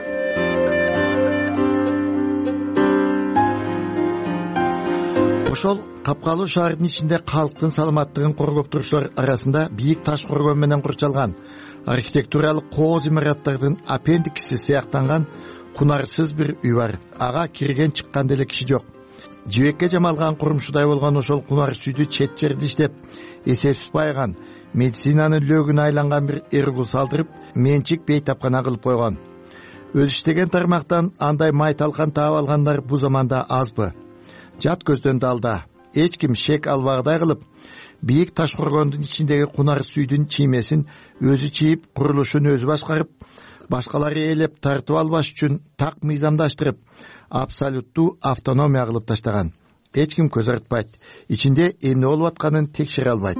H: Ошол капкалуу шаардын ичинде калктын саламаттыгын коргоп турушулар арасында бийик таш коргон менен курчалган архитектуралык кооз имараттардын аппендикси сыяктанган кунарсыз бир үй бар. Ага кирген чыккан деле киши жок. Жибекке жамалган курумшудай болгон ошол кунар сүйдү чет жерде иштеп эсепсиз байган, медицинанын лөгүнө айланган бир эргул салдырып, менчик бейтапкана кылып койгон. Өлүштеген тармактан андай май талкан таап алгандар бу заманда азбы? Жат көздөн далда, эч ким шек албагыдай кылып, бийик таш коргондун ичиндеги кунар сүйдүн чиймесин өзү чийип, курулушун өзү башкарып, башкалары ээлеп тартып албаш үчүн так мыйзамдаштырып, абсолюттуу автономия кылып таштаган. Эч ким көз артпайт, ичинде эмне болуп атканын текшере албайт.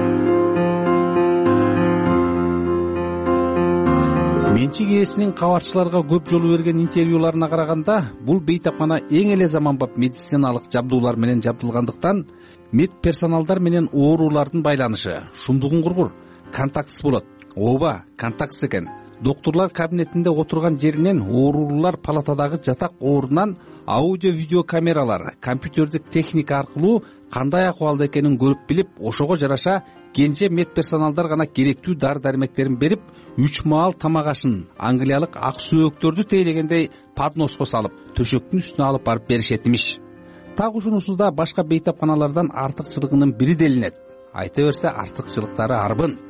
I: Менчик ээсинин кабарчыларга көп жолу берген интервьюларына караганда, бул бейтапкана эң эле заманбап медициналык жабдуулар менен жабдылгандыктан мед персоналдар менен оорулардын байланышы шумдугун кургур, контактсыз болот. Ооба, контактсыз экен. Доктурлар кабинетинде отурган жеринен оорулуулар палатадагы жатак ордунан аудио-видео камералар, компьютердик техника аркылуу кандай акыбалда экенин көрүп билип, ошого жараша кенже мед персоналдар гана керектүү дары-дармектерин берип, үч маал тамак ашын, англиялык ак сөөктөрдү тейлегендей подноско салып, төшөктүн үстүнө алып барып беришет имиш. Так ушунусунда башка бейтапканалардан артыкчылыгынын бири делинет. Айта берсе, артыкчылыктары арбын.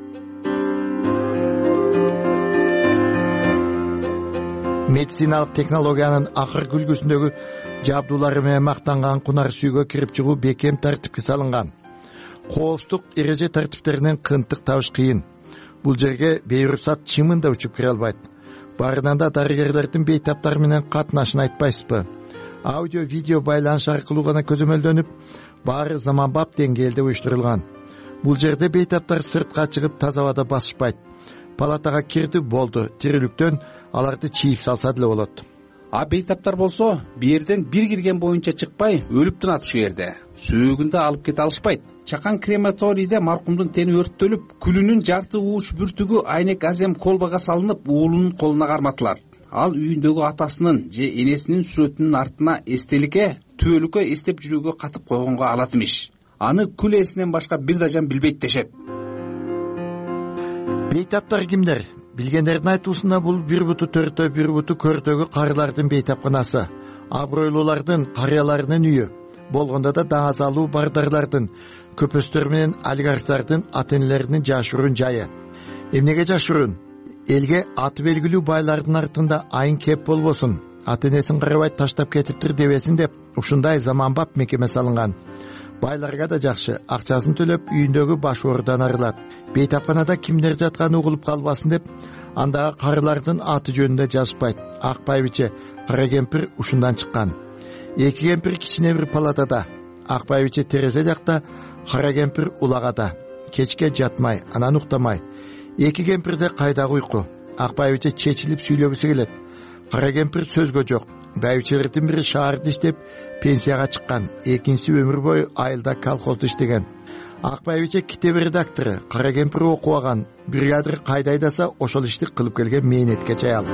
H: Медициналык технологиянын акыркы үлгүсүндөгү жабдуулары менен мактанган кунар сүйгө кирип чыгуу бекем тартипке салынган. Коопсуздук эреже тартиптеринен кынтык табыш кыйын. Бул жерге бейруксат чымын да учуп кире албайт. Барынан да дарыгерлердин бейтаптары менен катнашын айтпайсызбы? аудио видео байланыш аркылуу гана көзөмөлдөнүп, баары заманбап деңгээлде уюштурулган. Бул жерде бейтаптар сыртка чыгып таза абада басышпайт. Палатага кирди болду, тирүүлүктөн аларды чийип салса деле болот.
I: А бейтаптар болсо бирден бир кирген боюнча чыкпай өлүп тынат ушул жерде. Сөөгүндө алып кете алышпайт. Чакан крематорийде маркумдун тени өрттөлүп, күлүнүн жарты ууч бүртүгү айнек азем колбага салынып, уулунун колуна карматылат. Ал үйүндөгү атасынын же энесинин сүрөтүнүн артына эстеликке, түбөлүккө эстеп жүрүүгө катып койгонго алат имиш. Аны күл ээсинен башка бир дажан билбейт дешет.
H: Бейтаптар кимдер? Билгендердин айтуусунда бул бир буту төртөө, бир буту көртөгү карылардын бейтапканасы, абройлуулардын, карыяларынын үйү. Болгондо да даңазалуу бардарлардын, көпөстөр менен олигархтардын ата-энелеринин жашыруун жайы. Эмнеге жашыруун? Элге аты белгилүү байлардын артында айын кеп болбосун, ата-энесин карабай таштап кетиптир дебесин деп ушундай заманбап мекеме салынган. Байларга да жакшы, акчасын төлөп үйүндөгү баш оорудан арылат. Бейтапканада кимдер жатканы угулуп калбасын деп, андагы карылардын аты жөнүндө жазышпайт. Ак байбиче, кара кемпир ушундан чыккан. Эки кемпир кичине бир палатада, ак байбиче терезе жакта, кара кемпир улагада. Кечке жатмай, анан уктамай. Эки кемпирде кайдагы уйку. Ак байбиче чечилип сүйлөгүсү келет. Кара кемпир сөзгө жок. Байбичелердин бири шаарда иштеп пенсияга чыккан, экинчиси өмүр бою айылда колхозда иштеген. Ак байбиче китеп редактору, кара кемпир окубаган, бригадир кайда айдаса ошол ишти кылып келген мээнеткеч аял.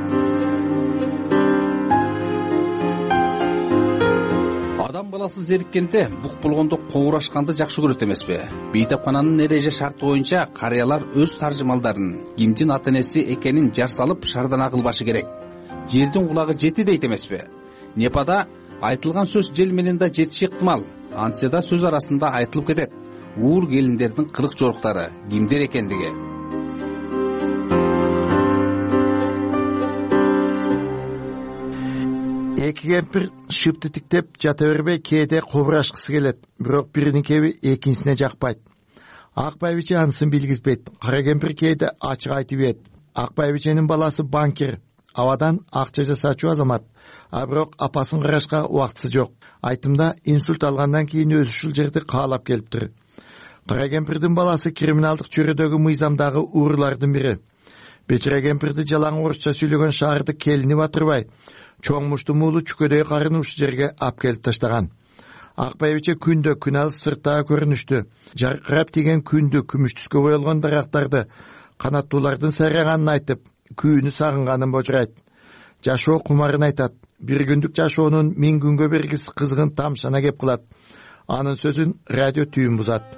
I: Адам баласы зериккенде, бук болгондо коурашканды жакшы көрөт эмеспи? Бейтапкананын эреже шарты боюнча карыялар өз таржымалдарын, кимдин ата-энеси экенин жар салып шардана кылбашы керек. Жердин кулагы жети дейт эмеспи? Непада айтылган сөз жел менен да жетиши ыктымал. Антсе да сөз арасында айтылып кетет. Уур келиндердин кырык жоруктары кимдер экендиги.
H: Эки кемпир шыпты тиктеп жата бербей кээде кобурашкысы келет, бирок биринин кеби экинчисине жакпайт. Ак байбиче анысын билгизбейт. Кара кемпир кээде ачык айтып ийет. Ак байбиченин баласы банкир, абадан акча жасачу азамат, а бирок апасын карашка убактысы жок. Айтымда инсульт алгандан кийин өзү ушул жерди каалап келиптир. Кара кемпирдин баласы криминалдык чөйрөдөгү мыйзамдагы уурулардын бири. Бечара кемпирди жалаң орусча сүйлөгөн шаарды келини батырбай, чоң мушту муулу чүкөдөй карын ушул жерге ап келип таштаган. Ак байбиче күндө күн алыс сырттагы көрүнүштү, жаркырап тийген күндү, күмүш түскө боелгон дарактарды, канаттуулардын сайраганын айтып, күйүүнү сагынганын божурайт. Жашоо кумарын айтат. Бир күндүк жашоонун миң күнгө бергис кызгын тамшана кеп кылат. Анын сөзүн радио түйүн бузат.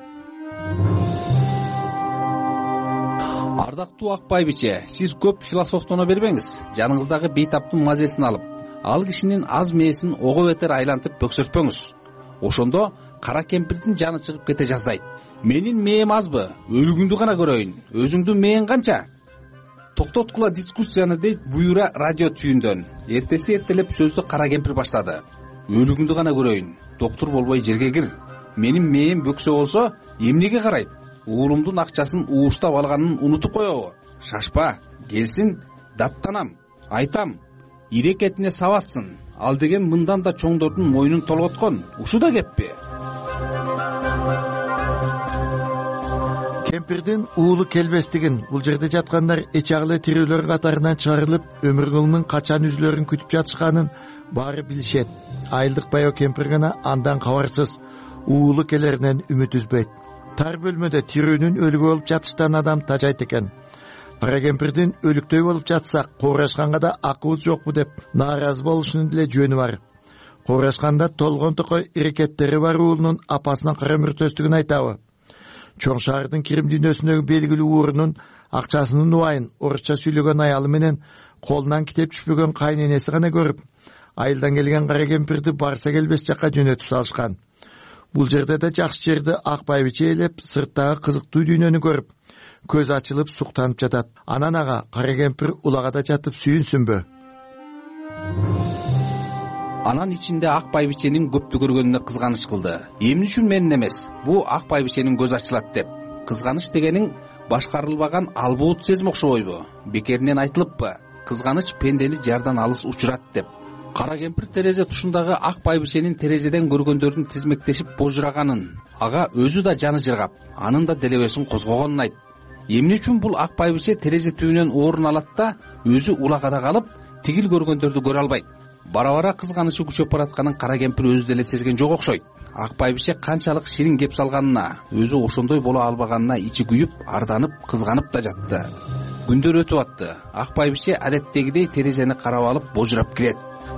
I: Ардактуу ак байбиче, сиз көп философтоно бербеңиз. Жаныңыздагы бейтаптын мазесин алып, ал кишинин аз мээсин ого бетер айлантып бөксөртпөңүз. Ошондо кара кемпирдин жаны чыгып кете жаздайт. Менин мээм азбы? Өлүгүңдү гана көрөйүн. Өзүңдүн мээң канча? Токтоткула дискуссияны дейт буюра радио түйүндөн. Эртеси эртелеп сөздү кара кемпир баштады. Өлүгүңдү гана көрөйүн. Доктур болбой жерге кир. Менин мээм бөксө болсо, эмнеге карайт? Уулумдун акчасын ууштап алганын унутуп коебу? Шашпа, келсин, даттанам, айтам, ирекетине сабатсын. Ал деген мындан да чоңдордун моюнун толготкон. Ушу да кеппи?
H: Кемпирдин уулу келбестигин, бул жерде жаткандар эч агылы тирүүлөр катарынан чыгарылып, өмүр кылынын качан үзүлөрүн күтүп жатышканын баары билишет. Айылдык байо кемпир гана андан кабарсыз, уулу келеринен үмүт үзбөйт. Тар бөлмөдө тирүүнүн өлүгү болуп жатыштан адам тажайт экен. Кара кемпирдин өлүктөй болуп жатсак, коорашканга да акыбыз жокпу деп нааразы болушунун деле жөнү бар. Коорашканда толгон токой ирекеттери бар уулунун апасынын кара мүртөстүгүн айтабы? Чоң шаардын кирим дүйнөсүндөгү белгилүү уурунун акчасынын убайын орусча сүйлөгөн аялы менен колунан китеп түшпөгөн кайненеси гана көрүп, айылдан келген кара кемпирди барса келбес жакка жөнөтүп салышкан. Бул жерде да жакшы жерди ак байбиче ээлеп, сырттагы кызыктуу дүйнөнү көрүп, көз ачылып суктанып жатат. Анан ага кара кемпир улагада жатып сүйүнсүнбү?
I: Анан ичинде ак байбиченин көптү көргөнүнө кызганыч кылды. Эмне үчүн менин эмес? Бу ак байбиченин көз ачылат деп. Кызганыч дегениң башкарылбаган албуут сезим окшобойбу? Бекеринен айтылыппы? Кызганыч пендени жардан алыс учурат деп. кара кемпир терезе тушундагы ак байбиченин терезеден көргөндөрдүн тизмектешип божураганын, ага өзү да жаны жыргап, анын да делебесин козгогонун айтты. Эмне үчүн бул ак байбиче терезе түбүнөн орун алат да өзү улагада калып, тигил көргөндөрдү көрө албайт? Бара-бара кызганычы күчөп баратканын кара кемпир өзү деле сезген жок окшойт. Ак байбиче канчалык ширин кеп салганына, өзү ошондой боло албаганына ичи күйүп, арданып, кызганып да жатты. Күндөр өтүп атты. Ак байбиче адеттегидей терезени карап алып божурап кирет.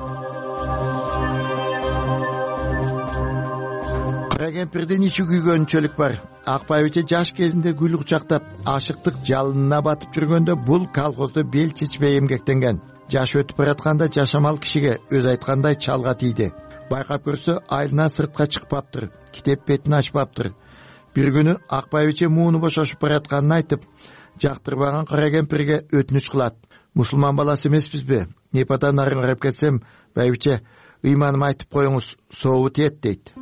H: Кара кемпирдин ичи күйгөнчөлүк бар. Ак байбиче жаш кезинде гүл кучактап, ашыктык жалынына батып жүргөндө бул колхоздо бел чечпей эмгектенген. Жаш өтүп баратканда жашамал кишиге өз айткандай чалга тийди. Байкап көрсө айылынан сыртка чыкпаптыр, китеп бетин ачпаптыр. Бир күнү ак байбиче мууну бошошуп баратканын айтып, жактырбаган кара кемпирге өтүнүч кылат. Мусулман баласы эмеспизби? Непадан нарын карап кетсем, байбиче, ыйманым айтып коюңуз, сообу тиет дейт.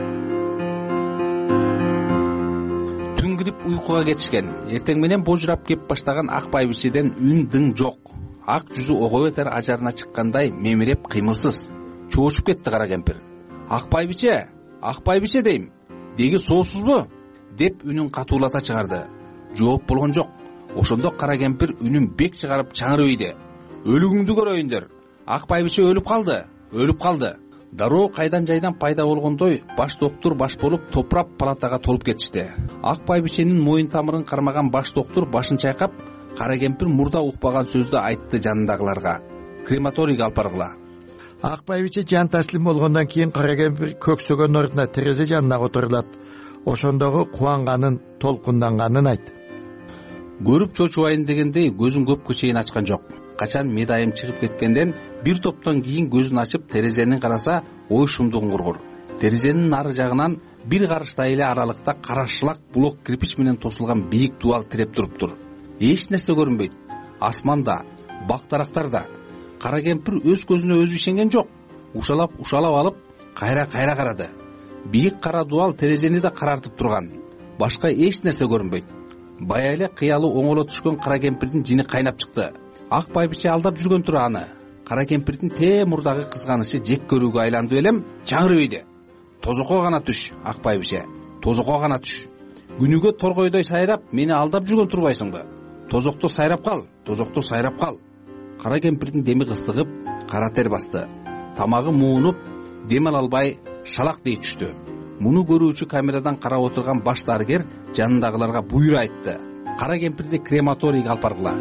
I: Түн кирип уйкуга кетишкен. Эртең менен божурап кеп баштаган ак байбичеден үн дың жок. Ак жүзү ого бетер ажарына чыккандай мемиреп кыймылсыз. Чоочуп кетти кара кемпир. Ак байбиче, ак байбиче дейм. Деги соосузбу? Деп үнүн катуулата чыгарды. Жооп болгон жок. Ошондо кара кемпир үнүн бек чыгарып чаңырып ийди. Өлүгүңдү көрөйүндөр. Ак байбиче өлүп калды, өлүп калды. Дароо кайдан жайдан пайда болгондой баш доктур баш болуп топурап палатага толуп кетишти. Ак байбиченин моюн тамырын кармаган баш доктур башын чайкап, кара кемпир мурда укпаган сөздү айтты жанындагыларга. Крематорийге алып баргыла.
H: Ак байбиче жан таслим болгондон кийин кара кемпир көксөгөн ордуна терезе жанына отурулат. Ошондогу кубанганын, толкунданганын айтты.
I: Көрүп чочубайын дегендей көзүн көпкө чейин ачкан жок. Качан медайым чыгып кеткенден бир топтон кийин көзүн ачып терезени караса, ой шумдугун кургур. Терезенин нары жагынан бир карыштай эле аралыкта карашлак блок кирпич менен тосулган бийик дубал тиреп туруптур. Эч нерсе көрүнбөйт. Асманда, бак дарактарда. Кара кемпир өз көзүнө өзү ишенген жок. Ушалап, ушалап алып, кайра-кайра карады. Бийик кара дубал терезени да карартып турган. Башка эч нерсе көрүнбөйт. Бая эле кыялы оңоло түшкөн кара кемпирдин жини кайнап чыкты. Ак байбиче алдап жүргөн тура аны. Кара кемпирдин тээ мурдагы кызганышы жек көрүүгө айланды элем, чаңырып ийди. Тозокко гана түш, ак байбиче. Тозокко гана түш. Күнүгө торгойдой сайрап, мени алдап жүргөн турбайсыңбы? Тозокто сайрап кал, тозокто сайрап кал. Кара кемпирдин деми кыстыгып, кара тер басты. Тамагы муунуп, дем ала албай шалак дей түштү. Муну көрүүчү камерадан карап отурган баш дарыгер жанындагыларга буйрук айтты. Кара кемпирди крематорийге алып баргыла.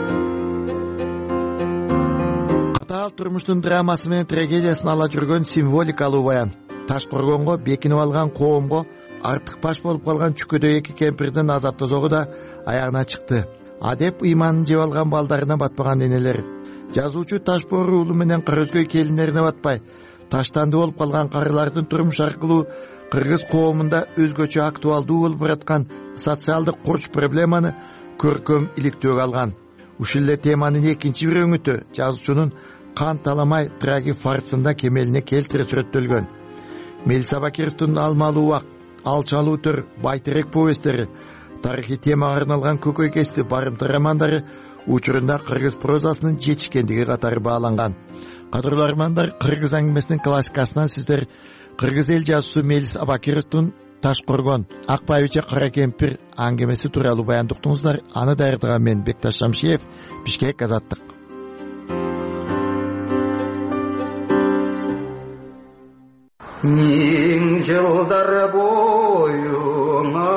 H: Катаал турмуштун драмасы менен трагедиясын ала жүргөн символикалуу баян. Таш коргонго бекинип алган коомго артык баш болуп калган чүкөдөй эки кемпирдин азап тозогу да аягына чыкты. Адеп ыйманын жеп алган балдарына батпаган энелер. Жазуучу Таш Боору уулу менен Кыргызкөй келиндерине батпай, таштанды болуп калган карылардын турмуш аркылуу кыргыз коомунда өзгөчө актуалдуу болуп бараткан социалдык курч проблеманы көркөм иликтөөгө алган. Ушул эле теманын экинчи бир өңүтү жазуучунун Кан таламай трагифарсында кемелине келтире сүрөттөлгөн. Мелис Абакировдун Алмалуу убак, Алчалуу төр, Байтерек повесттери, тарыхый темага арналган Көкөй кести барымта романдары учурунда кыргыз прозасынын жетишкендиги катары бааланган. Кадырлуу армандар, кыргыз аңгемесинин классикасынан сиздер кыргыз эл жазуусу Мелис Абакировдун Таш коргон, Ак байбиче кара кемпир аңгемеси тууралуу баянды уктуңуздар. Аны даярдаган мен Бекташ Шамшиев, Бишкек, Азаттык.
G: Миң жылдар боюна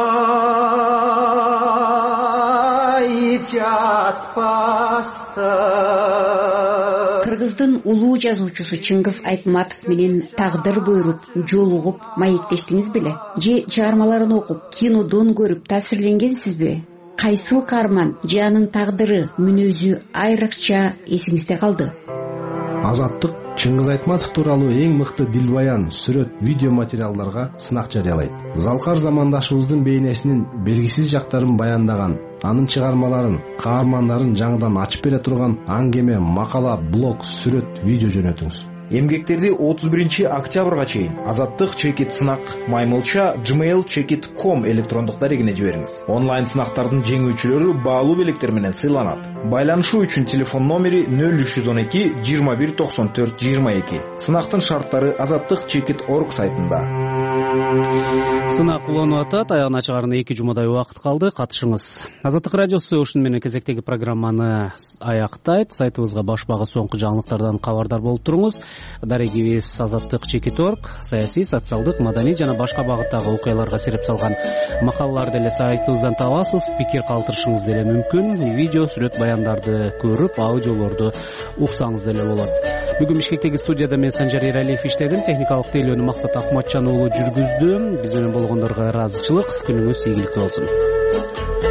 G: жатпаста.
K: Кыргыздын улуу жазуучусу Чыңгыз Айтматов менен тагдыр буйруп, жолугуп, маектештиңиз беле? Же чыгармаларын окуп, кинодон көрүп таасирленгенсизби? Кайсыл каарман же анын тагдыры, мүнөзү айрыкча эсиңизде калды?
W: Азаттык Чыңгыз Айтматов тууралуу эң мыкты дилбаян, сүрөт, видео материалдарга сынак жарыялайт. Залкар замандашыбыздын бейнесинин белгисиз жактарын баяндаган, анын чыгармаларын, каармандарын жаңыдан ачып бере турган аңгеме, макала, блог, сүрөт, видео жөнөтүңүз.
L: Эмгектерди отуз биринчи октябрга чейин азаттык чекит сынак маймылча gmail чекит ком электрондук дарегине жибериңиз. Онлайн сынактардын жеңүүчүлөрү баалуу белектер менен сыйланат. Байланышуу үчүн телефон номери нөл үч жүз он эки жыйырма бир токсон төрт жыйырма эки. Сынактын шарттары азаттык чекит орг сайтында.
A: Сынак уланып атат. Аягына чыгарына эки жумадай убакыт калды. Катышыңыз. Азаттык радиосу ушун менен кезектеги программаны аяктайт. Сайтыбызга баш багы соңку жаңылыктардан кабардар болуп туруңуз. Дарегибиз азаттык чекит орг саясий, социалдык, маданий жана башка багыттагы окуяларга сереп салган макалаларды деле сайтыбыздан табасыз. Пикир калтырышыңыз деле мүмкүн. Видео, сүрөт, баяндарды көрүп, аудиолорду уксаңыз деле болот. Бүгүн Бишкектеги студияда мен Санжар Эралиев иштедим. Техникалык тейлөөнү Максат Акматжан уулу жүргүздү. Биз менен болгондорго ыраазычылык. Күнүңүз ийгиликтүү болсун.